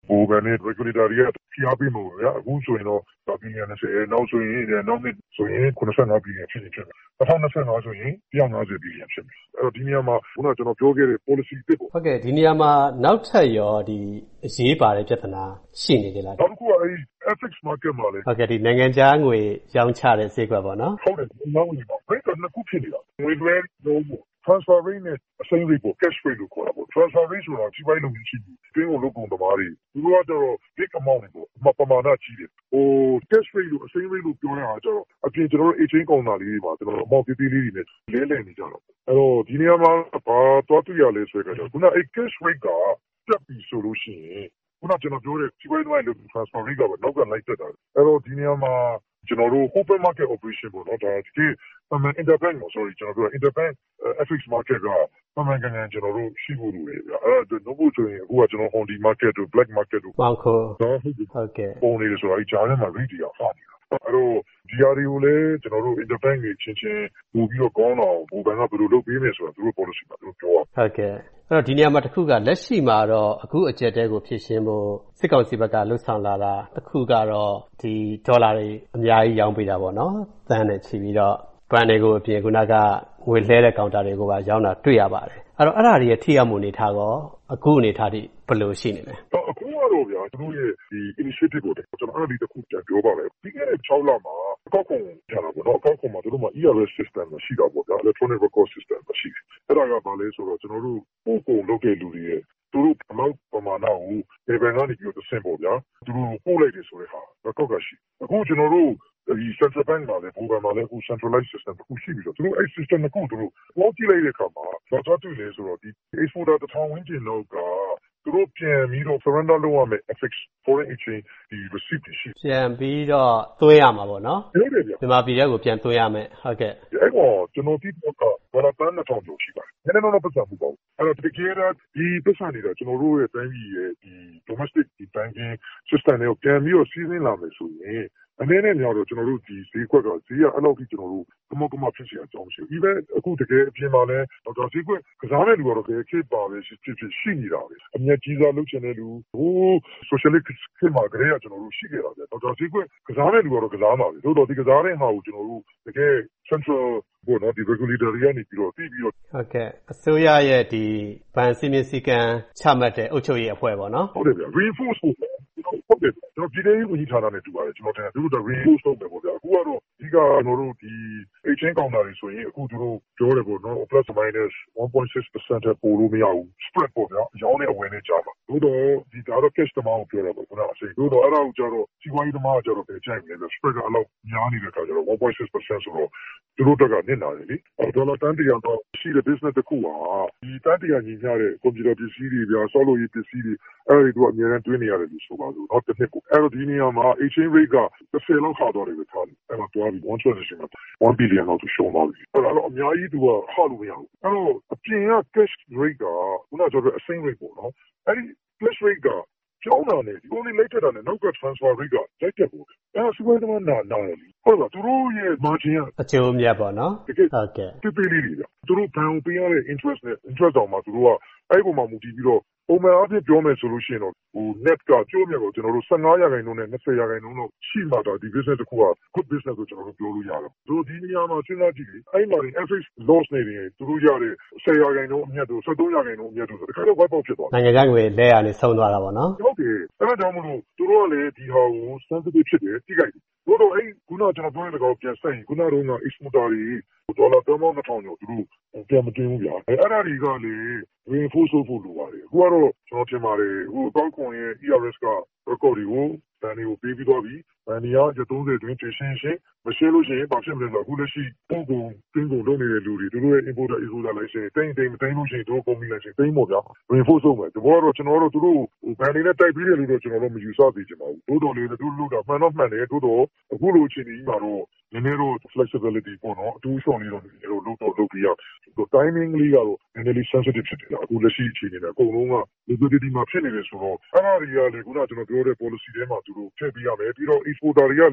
T: ဗဟိုဘဏ်နဲ့ regulator တွေကဖိအားပေးမှာပေါ့ဗျာအခုဆိုရင်တော့ဘီလီယံ20နောက်ဆိုရင်နောက်နှစ်ဆိုရင်85ဘီလီယံဖြစ်နေဖြစ်မယ်2025ဆိုရင်150ဘီလီယံဖြစ်မယ်အဲ့တော့ဒီနေရာမှာခုနကျွန်တော်ပြောခဲ့တဲ့ policy တစ်ပေါ့
S: ဟုတ်ကဲ့ဒီနေရာမှာနောက်ထပ်ရောဒီအရေးပါတဲ့ပြဿနာရှိနေကြလား
T: နောက်တစ်ခုကအဲ့ FX market မှာလေ
S: ဟုတ်ကဲ့ဒီနိုင်ငံခြားငွေရောင်းချတဲ့ဈေးကွက်ပေါ့နော်
T: ဟုတ်တယ်နောက်ဝင်ပါ rate ကနှစ်ခုဖြစ်နေတာငွေလွှဲလို့transfer rate နဲ့အစိမ်း rate ပေါ့ cash rate လို့ခေါ်တာပေါ့ transfer rate ဆိုတာကြီးပိုင်းလုပ်ရှိဘူးတွင်းကိုလုပ်ကုန်သမားတွေသူတို့ကတော့ big amount တွေပေါ့ပမာဏကြီးတယ်cash rate လို့အစိမ်း rate လို့ပြောတဲ့ဟာကျတော့အပြင်ကျွန်တော်တို့ exchange ကောင်တာလေးတွေပါကျွန်တော်တို့ amount သေးသေးလေးတွေနဲ့လဲလှယ်နေကြတော့အဲ့တော့ဒီနေရာမှာဘာတော့တွေ့ရလဲဆိုတော့ခုနအဲ့ cash rate ကတက်ပြီဆိုလို့ရှိရင်ခုနကျွန်တော်ပြောတဲ့ကြီးပိုင်းလုပ် transfer rate ကပဲနောက်ကလိုက်တက်တာအဲ့တော့ဒီနေရာမှာကျွန်တော်တို့ open market operation ပေါ့နော်ဒါဒီinterbank ပေါ့ sorry ကျွန်တော်တို့ interbank FX market ကမှန်ကန်ကန်ကျွန်တော်တို့ရှိဖို့လိုတယ်ဗျအဲ့ဒါတော့ဘုဆိုရင်အခုကကျွန်တော် Hondi market တို့ black market တို့
S: ပေါင်းခိုး
T: ဟုတ်ကဲ့ပုံနေတယ်ဆိုတော့ဒီကြားထဲမှာ rate တွေကဖားနေတာအဲ့တော့ဒီဟာတွေကိုလည်းကျွန်တော်တို့ interbank တွေချင်းပို့ပြီးတော့ကောင်းတော့ဘူဘန်ကဘယ်လိုလုပ်ပေးမယ်ဆိုတာသူတို့ policy မှာသူတို့ပြော
S: ဟုတ်ကဲ့အဲ့တော့ဒီနေရာမှာတစ်ခုကလက်ရှိမှာတော့အခုအကျက်တဲကိုဖြည့်ရှင်းဖို့စစ်ကောင်စီဘက်ကလှုပ်ဆောင်လာတာတစ်ခုကတော့ဒီဒေါ်လာတွေအများကြီးရောင်းပေးတာပေါ့နော်သန်းနဲ့ချီပြီးတော့ဘဏ်တွေကိုအပြင်ခုနကငွေလှဲတဲ့ကောင်တာတွေကိုပါရောင်းတာတွေ့ရပါတယ်အဲ့တော့အဲ့ဒါတွေရဲ့ထိရောက်မှုအနေထားကောအခုအနေထားတိဘယ်လိုရှိနေလဲ
T: အခုကတော့ဗျာသူတို့ရဲ့ဒီ initiative ကိုကျွန်တော်အဲ့ဒီတစ်ခုပြန်ပြောပါမယ်ပြီးခဲ့တဲ့6လမှာအကောက်ခွန်ကျတာပေါ့နော်အကောက်ခွန်မှာသူတို့မှာ ERS system ရှိတာပေါ့ဗျာ electronic record system ရှိတယ်အဲ့ဒါကဘာလဲဆိုတော့ကျွန်တော်တို့ပို့ကုန်လုပ်တဲ့လူတွေရဲ့သူတို့ဘလောက်ပမာဏကိုဒီဘဏ်ကနေပြီးတော့ဆင့်ပေါ့ဗျာသူတို့ပို့လိုက်တယ်ဆိုတဲ့ဟာ record ကရှိအခုကျွန်တော်တို့ဒီ central bank မှာလည်းဘူဘန်မှာလည်းအခု centralized system တစ်ခုရှိပြီဆိုတော့သူတို့အဲ့ system တစ်ခုသူတို့ပေါင်းကြည့်လိုက်တဲ့အခါမှာဘာသာတူလဲဆိုတော့ဒီ exporter 1000ဝန်းကျင်လောက်ကသူတို့ပြန်ပြီးတော့ surrender လုပ်ရမယ် FX foreign exchange ဒီ receipt ရှိ
S: ပြန်ပြီးတော့သွင်းရမှာပေါ့နော်
T: ဟုတ်တယ်ဗျ
S: မြန်မာပြည်ထဲကိုပြန်သွင်းရမယ်ဟုတ်ကဲ့
T: အဲ့တော့ကျွန်တော်ဒီတော့ဘာသာတန်း2000ကျော်ရှိပါတယ်နည်းနည်းတော့ပတ်သက်မှုပေါ့အဲ့တော့တကယ်တော့ဒီပတ်စံနေတာကျွန်တော်တို့ရဲ့တိုင်းပြည်ရဲ့ဒီ domestic ဒီ banking system တွေကိုပြန်ပြီးတော့စီးဆင်းလာမယ်ဆိုရင်အနေနဲ့များတော့ကျွန်တော်တို့ဒီဈေးကွက်ကဈေးကအဲ့လောက်ထိကျွန်တော်တို့ကမောဖြစ်เสียအကြောင်းရှိဘူး even အခုတကယ်အပြင်မှာလဲတော့ဈေးကွက်ကစားတဲ့လူကတော့တကယ်ခေတ်ပါပဲရှိနေတာပဲအမြတ်ကြီးစားလုပ်ချင်တဲ့လူဟို socialist ခေတ်မှာကလေးကကျွန်တော်တို့ရှိခဲ့တာဗျတော့ဈေးကွက်ကစားတဲ့လူကတော့ကစားမှာပဲတို့တော့ဒီကစားတဲ့ဟာကိုကျွန်တော်တို့တကယ် central ဘောနော်ဒီ regulator တွေကနေပြီးတော့ပြီးပြီးတော့
S: ဟုတ်ကဲ့အစိုးရရဲ့ဒီဗန်စီမင်းစီကံချမှတ်တဲ့အုပ်ချုပ်ရေးအဖွဲ့ပေါ့နော်
T: ဟုတ်တယ်ဗျ reinforce ဟုတ်တယ်ကျွန်တော်ပြည်ထောင်စုဝန်ကြီးဌာနနဲ့တူပါတယ်ကျွန်တော်တင်တယ်သူတို့က reinforce လုပ်မယ်ပေါ့ဗျာအခုကတော့ဒီကကျွန်တော်တို့ဒီ exchange counter တွေဆိုရင်အခုသူတို့ပြောတယ်ပေါ့နော် plus minus 1.6% ပို့လို့မရဘူး spread ပေါ့ဗျာရောင်းတဲ့အဝယ်နဲ့ကြားပါတို့တော့ဒီကတော့ cash တမောင်းကိုပြောတာပေါ့ခုနအစိမ်းတို့တော့အဲ့ဒါကိုကြတော့စီးပွားရေးသမားကကြတော့ပြန်ကြိုက်မယ် spread ကအလောက်များနေတဲ့အခါကျတော့ 1.6% ဆိုတော့သူတို့တက်ကနစ်နာတယ်လေဒေါ်လာတန်းတရာတော့ရှိတဲ့ business တစ်ခုဟာဒီတန်းတရာညီမျှတဲ့ computer ပစ္စည်းတွေဗျာ ဆောက်လုပ်ရေးပစ္စည်းတွေအဲ့ဒီတော့အများကြီးတွင်းနေရတယ်လို့ဆိုပါစို့တော့တစ်နှစ်ကိုအဲ့တော့ဒီနေရာမှာ exchange rate က30လောက်ခါတော့တယ်ပဲထားတယ်အဲ့တော့တွားပြီး1 transaction မှာ1 billion လောက်ရှုံးသွားပြီအဲ့တော့အများကြီးသူကဟောက်လို့မရဘူးအဲ့တော့အပြင်က cash rate ကခုနကပြောတဲ့အစိမ်း rate ပေါ့နော်အဲ့ဒီ cash rate ကကျောင်းတာနဲ့ဒီ only later တာနဲ့နောက်က transfer rate ကလိုက်တက်ဖို့အဲ့ဒါစပွဲသမားနာတယ်ဟုတ်လားသူတို့ရဲ့ margin
S: အကျိုးမြတ်ပေါ့နော်
T: ဟုတ်ကဲ့တိလေးတွေဗျသူတို့ဘဏ်ကိုပေးရတဲ့ interest နဲ့ interest တောင်မှသူတို့ကအဲ့ဒီပုံမှာမူတည်ပြီးတော့ပုံမှန်အားဖြင့်ပြောမယ်ဆိုလို့ရှိရင်တော့ဟို net ကကျိုးမြတ်ကိုကျွန်တော်တို့15%နဲ့20%လောက်ရှိမှတော့ဒီ business တစ်ခုက good business ကိုကျွန်တော်တို့ပြောလို့ရတယ်သူတို့ဒီနေရာမှာစဉ်းစားကြည့်လေအဲ့မှာ FX loss နေတယ်သူတို့ရတဲ့10%အမြတ်တို့13%အမြတ်တို့ဆိုတခါတော့ wipe out ဖြစ်သွားတယ်
S: နိုင်ငံခြားငွေလဲရနေဆုံးသွားတာပေါ့နော်
T: ဟုတ်တယ်အဲ့ဒါကြောင့်မလို့သူတို့ကလည်းဒီဟာကို sensitive ဖြစ်တယ်တိကျတယ်တို့တော့အဲ့ခုနကျွန်တော်ပြောတဲ့ကောင်ပြန်ဆိုင်ခုနကတော့ exporter တွေဒေါ်လာ3000ကျော်သူတို့ပြန်မတင်ဘူးဗျာအဲ့ဒါတွေကလေ reinforce ဖို့လိုပါတယ်အခုကတော့ကျွန်တော်ထင်ပါတယ်အခုတောက်ခွန်ရဲ့ ERS က record တွေကိုဗန်တွေကိုပေးပြီးတော့ပြီဗန်တွေကရ30တွင်တင်ရှင်းမရှင်းလို့ရှိရင်ဘာဖြစ်မလဲဆိုတော့အခုလက်ရှိပုံကုန်တင်းကုန်လုပ်နေတဲ့လူတွေသူတို့ရဲ့ importer exporter license တိမ်မလို့ရှိရင်တို့ company license တိမ်ပေါ့ဗျာ reinforce လုပ်မယ်ဒီဘောကတော့ကျွန်တော်တို့သူတို့ဗန်တွေနဲ့တိုက်ပြီးတယ်လို့တော့ကျွန်တော်တို့မယူဆသေးချင်ပါဘူးတို့တော်လေးတို့လုပ်တာမှန်တော့မှန်တယ်တို့တော့အခုလိုအချိန်ကြီးမှာတော့နည်းနည်းတော့ flexibility ပေါ့နော်အတူရှောင်းလေးတော့လုပ်ပြီးရတော့ timing လေးကတော့နည်းနည်းလေး sensitive ဖြစ်တယ်အခုလက်ရှိအချိန်နဲ့အကုန်လုံးက liquidity မှာဖြစ်နေတယ်ဆိုတော့အဲ့ဒါတွေကလေခုနကျွန်တော်ပြောတဲ့ policy ထဲမှာသူတို့ထည့်ပေးရမယ်ပြီးတော့ exporter တွေကလည်း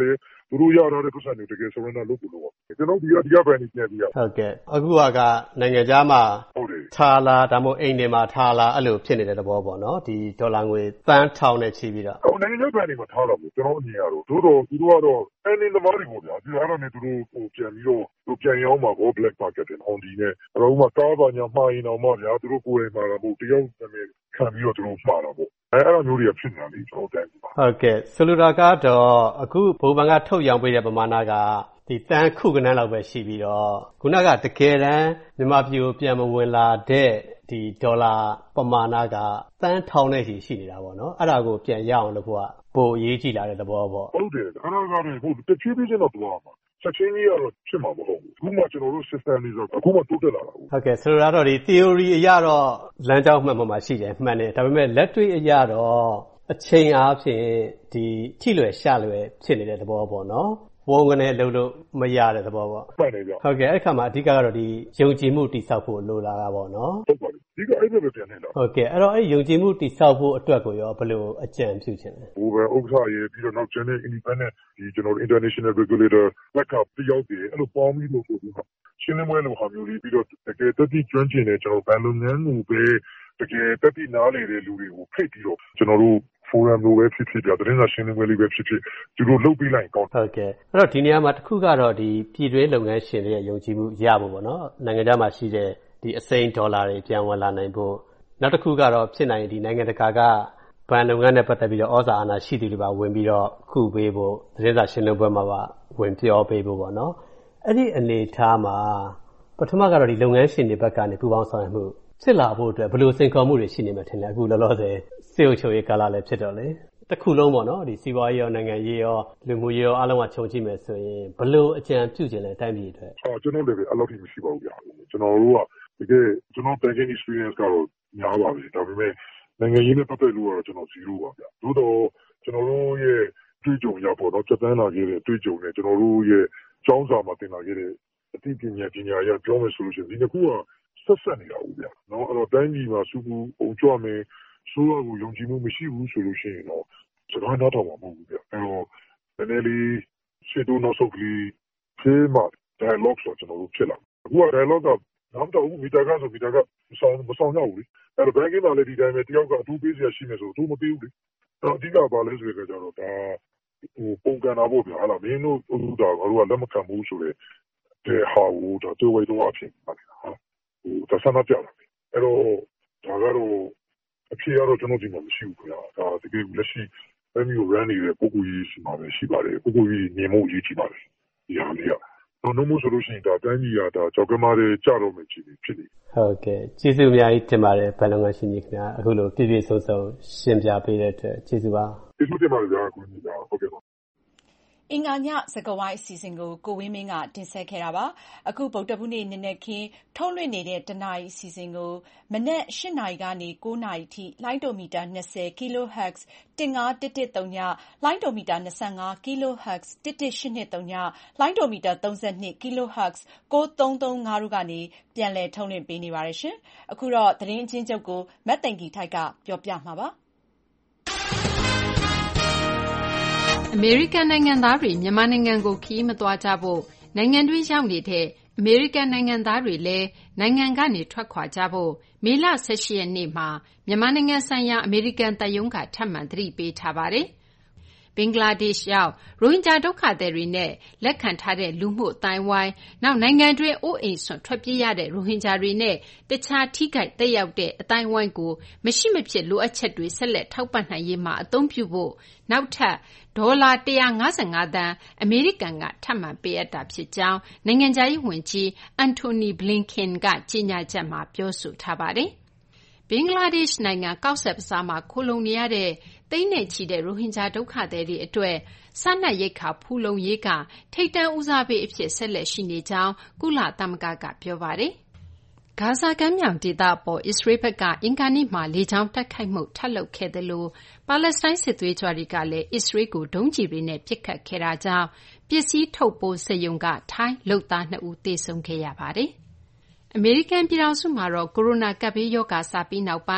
T: သူတို့ရထားတဲ့ပတ်စံတွေတကယ် surrender လုပ်ဖို့လိုပါကျွန်တော်ဒီကဘဏ်ကြီးပြန်ပြီးရ
S: ဟုတ်ကဲ့အခုကနိုင်ငံခြားမှာထားလားဒါမှမဟုတ်အိမ်တွေမှာထားလားအဲ့လိုဖြစ်နေတဲ့သဘောပေါ့နော်ဒီဒေါ်လာငွေတန်းထောင်နဲ့ချီပြီးတော့
T: နိုင်ငံခြားဘဏ်တွေမှာထားတာပေါ့ကျွန်တော်အမြင်ရတော့သို့တော့သူတို့ကတော့အနေသမားတွေပေါ့ဗျာဒီအဲ့တော့နေသူတို့ပြန်ပြီးတော့သူပြန်ရောင်းမှာပေါ့ black market နဲ့ on ဒီနဲ့အဲ့တော့ဥမာကားပါညာမှားရင်တော့မှဗျာသူတို့ကိုယ်တိုင်မှာတာပေါ့တယောက်နာမည်ခံပြီးတော့သူတို့မှားတာပေါ့အဲ့လိုမျိုးတွေကဖြစ်နေတာလေကျွန်တော်တိုင်းပါ
S: ဟုတ်ကဲ့ဆိုလိုတာကတော့အခုဘိုးဘဏ်ကထုတ်ရောင်းပေးတဲ့ပမာဏကဒီတန်းခုကနန်းလောက်ပဲရှိပြီးတော့ခုနကတကယ်တမ်းမြန်မာပြည်ကိုပြန်မဝင်လာတဲ့ဒီဒေါ်လာပမာဏကတန်းထောင်နဲ့ရှိနေတာပေါ့နော်အဲ့ဒါကိုပြန်ရအောင်လို့ပိုအရေးကြီးလာတဲ့သဘောပေါ့
T: ဟုတ်တယ်အဲ့ဒါကတော့ဟုတ်တချို့ပြည်တော့ပြောမှာချက်ချင်းကြီးကတော့ဖြစ်မှာမဟုတ်ဘူးအခုမှကျွန်တော်တို့ system လေးဆိုအခုမှတိုးတက်လာတာ
S: ဟုတ်ကဲ့ဆိုတော့ဒီ theory အရတော့လမ်းကြောင်းမှန်မှာရှိတယ်မှန်တယ်ဒါပေမဲ့လက်တွေ့အရတော့အချိန်အားဖြင့်ဒီထိလွယ်ရှလွယ်ဖြစ်နေတဲ့သဘောပေါ့နော်ဝုန်းကနေလှုပ်လို့မရတဲ့သဘောပေါ့
T: မှန်တယ်ဗျ
S: ဟုတ်ကဲ့အဲ့ခါမှာအဓိကကတော့ဒီယုံကြည်မှုတည်ဆောက်ဖို့လိုလာတာပေါ့နော်
T: ဟုတ်ပါတယ်ဒီကအဲ့ဒါပဲပြန်နေတာ
S: ဟုတ်ကဲ့အဲ့တော့အဲ့ယုံကြည်မှုတည်ဆောက်ဖို့အတွက်ကိုရောဘယ်လိုအကြံပြုချင်လဲ
T: ဟိုပဲဥက္ကဋ္ဌရေပြီးတော့နောက်ကျန်တဲ့ independent ဒီကျွန်တော် international regulator လက်ကတယောက်တည်းအဲ့လိုပေါင်းပြီးလို့ဆိုပြီးတော့ရှင်းလင်းပွဲလိုဟာမျိုးလေးပြီးတော့တကယ်တတိကျွမ်းကျင်တဲ့ကျွန်တော်ဘန်လုပ်ငန်းကိုပဲတကယ်တတိနားလေတဲ့လူတွေကိုဖိတ်ပြီးတော့ကျွန်တော်တို့forum လိုပဲဖြစ်ပြသတင်းစာရှင်းလင်းပွဲလေးပဲဖြစ်သူတို့လုပ်ပေးလိုက်ကောင်း
S: ဟုတ်ကဲ့အဲ့တော့ဒီနေရာမှာတစ်ခုကတော့ဒီပြည်တွင်းလုပ်ငန်းရှင်တွေရဲ့ယုံကြည်မှုရဖို့ပေါ့နော်နိုင်ငံခြားမှာရှိတဲ့ဒီအစိမ်းဒေါ်လာတွေပြန်ဝင်လာနိုင်ဖို့နောက်တစ်ခုကတော့ဖြစ်နိုင်ဒီနိုင်ငံတကာကဘဏ်လုပ်ငန်းနဲ့ပတ်သက်ပြီးတော့ဩဇာအာဏာရှိသူတွေပါဝင်ပြီးတော့ခုပေးဖို့သတင်းစာရှင်းလင်းပွဲမှာပါဝင်ပြောပေးဖို့ပေါ့နော်အဲ့ဒီအနေထားမှာပထမကတော့ဒီလုပ်ငန်းရှင်တွေဘက်ကနေပူးပေါင်းဆောင်ရွက်မှုဖြစ်လာဖို့အတွက်ဘယ်လိုစိန်ခေါ်မှုတွေရှိနေမှထင်လဲအခုလောလောဆယ်စေအုပ်ချုပ်ရေးကာလလည်းဖြစ်တော့လေတစ်ခုလုံးပေါ့နော်ဒီစီးပွားရေးရောနိုင်ငံရေးရောလူမှုရေးရောအားလုံးကခြုံကြည့်မယ်ဆိုရင်ဘယ်လိုအကြံပြုချင်လဲတိုင်းပြည်အတွက်
T: ကျွန်တော်လည်းအဲ့လိုထိမရှိပါဘူးဗျာကျွန်တော်တို့ကတကယ်ကျွန်တော် banking experience ကတော့များပါပြီဒါပေမဲ့နိုင်ငံရေးနဲ့ပတ်သက်လို့ကတော့ကျွန်တော်0ပါဗျာသို့တော့ကျွန်တော်တို့ရဲ့တွေ့ကြုံရပေါ့နော်စက်တန်းလာခဲ့တဲ့တွေ့ကြုံနဲ့ကျွန်တော်တို့ရဲ့ကျောင်းစာမှာသင်လာခဲ့တဲ့အသိပညာရပြောမယ်ဆိုလို့ရှိရင်ဒီတစ်ခုကဆက်ဆက်နေတာဦးဗျာနော်အဲ့တော့တိုင်းပြည်မှာစုခုအုံကြွမယ်ဆိုတော့ကိုယုံကြည်မှုမရှိဘူးဆိုလို့ရှိရင်တော့စကားနားထောင်မှာမဟုတ်ဘူးဗျအဲ့တော့နည်းနည်းလေးရှင်းတော့နောက်ဆုံးကလေးဖေးမှာ dialogue ဆိုကျွန်တော်တို့ဖြစ်လာအခုက dialogue ကနောက်တော့မီတာကဆိုမီတာကမဆောင်ရဘူးလေအဲ့တော့ banking ကလည်းဒီတိုင်းပဲတယောက်ကအထူးပေးစရာရှိနေဆိုအထူးမပေးဘူးလေအဲ့တော့အဓိကဘာလဲဆိုကြတော့ဒါပုံကန်တာပေါ့ဗျာဟာလားမင်းတို့ဒါကတော့လက်မခံဘူးဆိုတဲ့ဟာကိုဒါတွေ့ဝဲတော့အဖြစ်ပါတယ်ဟာဒါဆန္ဒပြတာအဲ့တော့ဒါကတော့အဖြစ်ရတော့ကျွန်တော်ဒီမှာမရှိဘူးခင်ဗျာဒါတကယ်လက်ရှိအမျိုး run နေတဲ့ပုဂ္ဂိုလ်ကြီးရှိမှာပဲရှိပါတယ်ပုဂ္ဂိုလ်ကြီးနေမှုကြီးရှိပါတယ်ဒီဟာလေးကတော့နှုတ်မို့ဆိုလို့ရှိရင်ဒါတိုင်းပြည်ကဒါကြောက်ကမားတွေကြတော့မယ်ဖြစ်နေ
S: ဟုတ်ကဲ့ကျေးဇူးအများကြီးတင်ပါတယ်ဘန်လုံငန်းရှင်ကြီးခင်ဗျာအခုလိုပြည့်ပြည့်စုံစုံရှင်းပြပေးတဲ့အတွက်ကျေးဇူးပါ
T: ကျေးဇူးတင်ပါတယ်ဗျာကိုကြီးဗျာဟုတ်ကဲ့
B: အင်္ဂါညစကားဝိုင်းအစီအစဉ်ကိုကိုဝင်းမင်းကတင်ဆက်ခဲ့တာပါ။အခုဗုဒ္ဓဘုနေ့နနက်ခင်းထုတ်လွှင့်နေတဲ့တနာရီအစီအစဉ်ကိုမနက်၈နာရီကနေ9နာရီထိလိုင်းဒိုမီတာ20 kHz 15113ညလိုင်းဒိုမီတာ25 kHz 11823လိုင်းဒိုမီတာ32 kHz 9335တို့ကနေပြန်လည်ထုတ်လွှင့်ပေးနေပါတယ်ရှင်။အခုတော့သတင်းအချင်းချုပ်ကိုမတ်သိင်္ဂီထိုက်ကပြောပြမှာပါ။
D: အမေရိကန်နိုင်ငံသားတွေမြန်မာနိုင်ငံကိုခရီးမသွားကြဖို့နိုင်ငံတွင်းရောက်နေတဲ့အမေရိကန်နိုင်ငံသားတွေလည်းနိုင်ငံကနေထွက်ခွာကြဖို့မေလ18ရက်နေ့မှာမြန်မာနိုင်ငံဆိုင်ရာအမေရိကန်သံရုံးကထပ်မံသတိပေးထားပါတယ်။ဘင်္ဂလားဒေ့ရှ်ရောက်ရိုဟင်ဂျာဒုက္ခသည်တွေနဲ့လက်ခံထားတဲ့လူမှုအသိုင်းအဝိုင်းနောက်နိုင်ငံတွင်းအိုးအိမ်စွန့်ထွက်ပြေးရတဲ့ရိုဟင်ဂျာတွေနဲ့တခြားထိခိုက်သက်ရောက်တဲ့အသိုင်းအဝိုင်းကိုမရှိမဖြစ်လိုအပ်ချက်တွေဆက်လက်ထောက်ပံ့နိုင်ရေးမှာအသုံးပြုဖို့နောက်ထပ်ဒေါ်လာ155သန်းအမေရိကန်ကထပ်မံပေးအပ်တာဖြစ်ကြောင်းနိုင်ငံခြားရေးဝန်ကြီးအန်တိုနီဘလင်ကန်ကကြေညာချက်မှာပြောဆိုထားပါတယ်။ဘင်္ဂလားဒေ့ရှ်နိုင်ငံကောက်ဆက်ဘဇားမှာခိုလှုံနေရတဲ့သိန်းနဲ့ချီတဲ့ရိုဟင်ဂျာဒုက္ခသည်တွေအတွက်စားနပ်ရိက္ခာဖူလုံရေးကထိပ်တန်းဦးစားပေးအဖြစ်ဆက်လက်ရှိနေကြောင်းကုလသမဂ္ဂကပြောပါတယ်။ဂါဇာကမ်းမြောင်ဒေသအပေါ်အစ္စရေးဘက်ကအင်္ဂါနေ့မှာလေကြောင်းတိုက်ခိုက်မှုထပ်လုပ်ခဲ့သလိုပါလက်စတိုင်းစစ်သွေးကြွတွေကလည်းအစ္စရေးကိုဒုံးကျည်တွေနဲ့ပစ်ခတ်ခဲ့တာကြောင့်ပစ္စည်းထုတ်ပိုးစက်ရုံကထိုင်းလုပ်သား2ဦးသေဆုံးခဲ့ရပါတယ်။အမေရိကန်ပြည်ထောင်စုမှာတော့ကိုရိုနာကပ်ဘေးရောဂါစပြီးနောက်ပိုင်း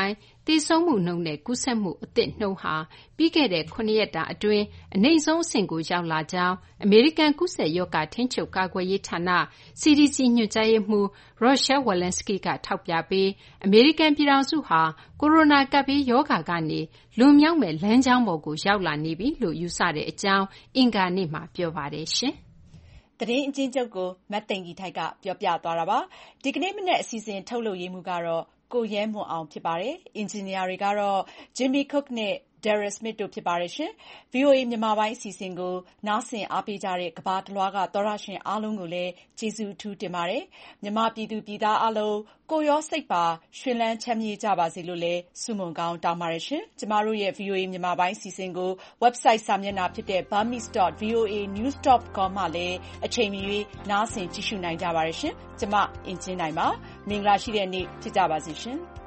D: သေဆုံးမှုနှုန်းနဲ့ကူးစက်မှုအသစ်နှုန်းဟာပြီးခဲ့တဲ့7 ရက်တာအတွင်းအနိမ့်ဆုံးအဆင့်ကိုရောက်လာကြောင်းအမေရိကန်ကူးစက်ရောဂါထိန်းချုပ်ကာကွယ်ရေးဌာန CDC ညွှန်ကြားရေးမှူး Rochelle Walensky ကထောက်ပြပြီးအမေရိကန်ပြည်ထောင်စုဟာကိုရိုနာကပ်ဘေးရောဂါကနေလွန်မြောက်မဲ့လမ်းကြောင်းပေါ်ကိုရောက်လာနေပြီလို့ယူဆတဲ့အကြောင်းအင်္ဂါနေ့မှာပြောပါတယ်ရှင်
B: ။သတင်းအကျဉ်းချုပ်ကိုမတ်သိင်္ဂီထိုက်ကပြောပြသွားတာပါ။ဒီကနေ့မနက်အစီအစဉ်ထုတ်လုပ်ရေးမှူးကတော့ကိုရဲမွန်အောင်ဖြစ်ပါတယ်။အင်ဂျင်နီယာတွေကတော့ Jimmy Cook နဲ့ Daryl Smith တို့ဖြစ်ပါတယ်ရှင်။ VOA မြန်မာပိုင်းအစီအစဉ်ကိုနားဆင်အားပေးကြတဲ့ကမ္ဘာတလွှားကသောတရှင်အားလုံးကိုလည်းကျေးဇူးအထူးတင်ပါတယ်။မြန်မာပြည်သူပြည်သားအားလုံးကိုယ်ရောစိတ်ပါရွှင်လန်းချမ်းမြေ့ကြပါစေလို့လည်းဆုမွန်ကောင်းတောင်းပါတယ်ရှင်။ကျမတို့ရဲ့ VOA မြန်မာပိုင်းအစီအစဉ်ကို website စာမျက်နှာဖြစ်တဲ့ burmese.voanews.com မှာလည်းအချိန်မရွေးနားဆင်ကြည့်ရှုနိုင်ကြပါတယ်ရှင်။ကျမအင်ကြင်းနိုင်ပါ။မင်္ဂလာရှိတဲ့နေ့ဖြစ်ကြပါစေရှင်။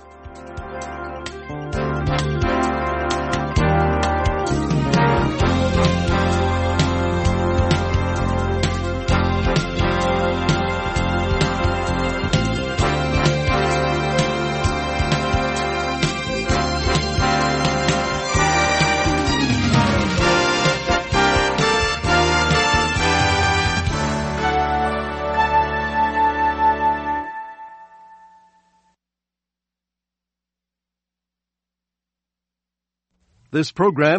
A: This program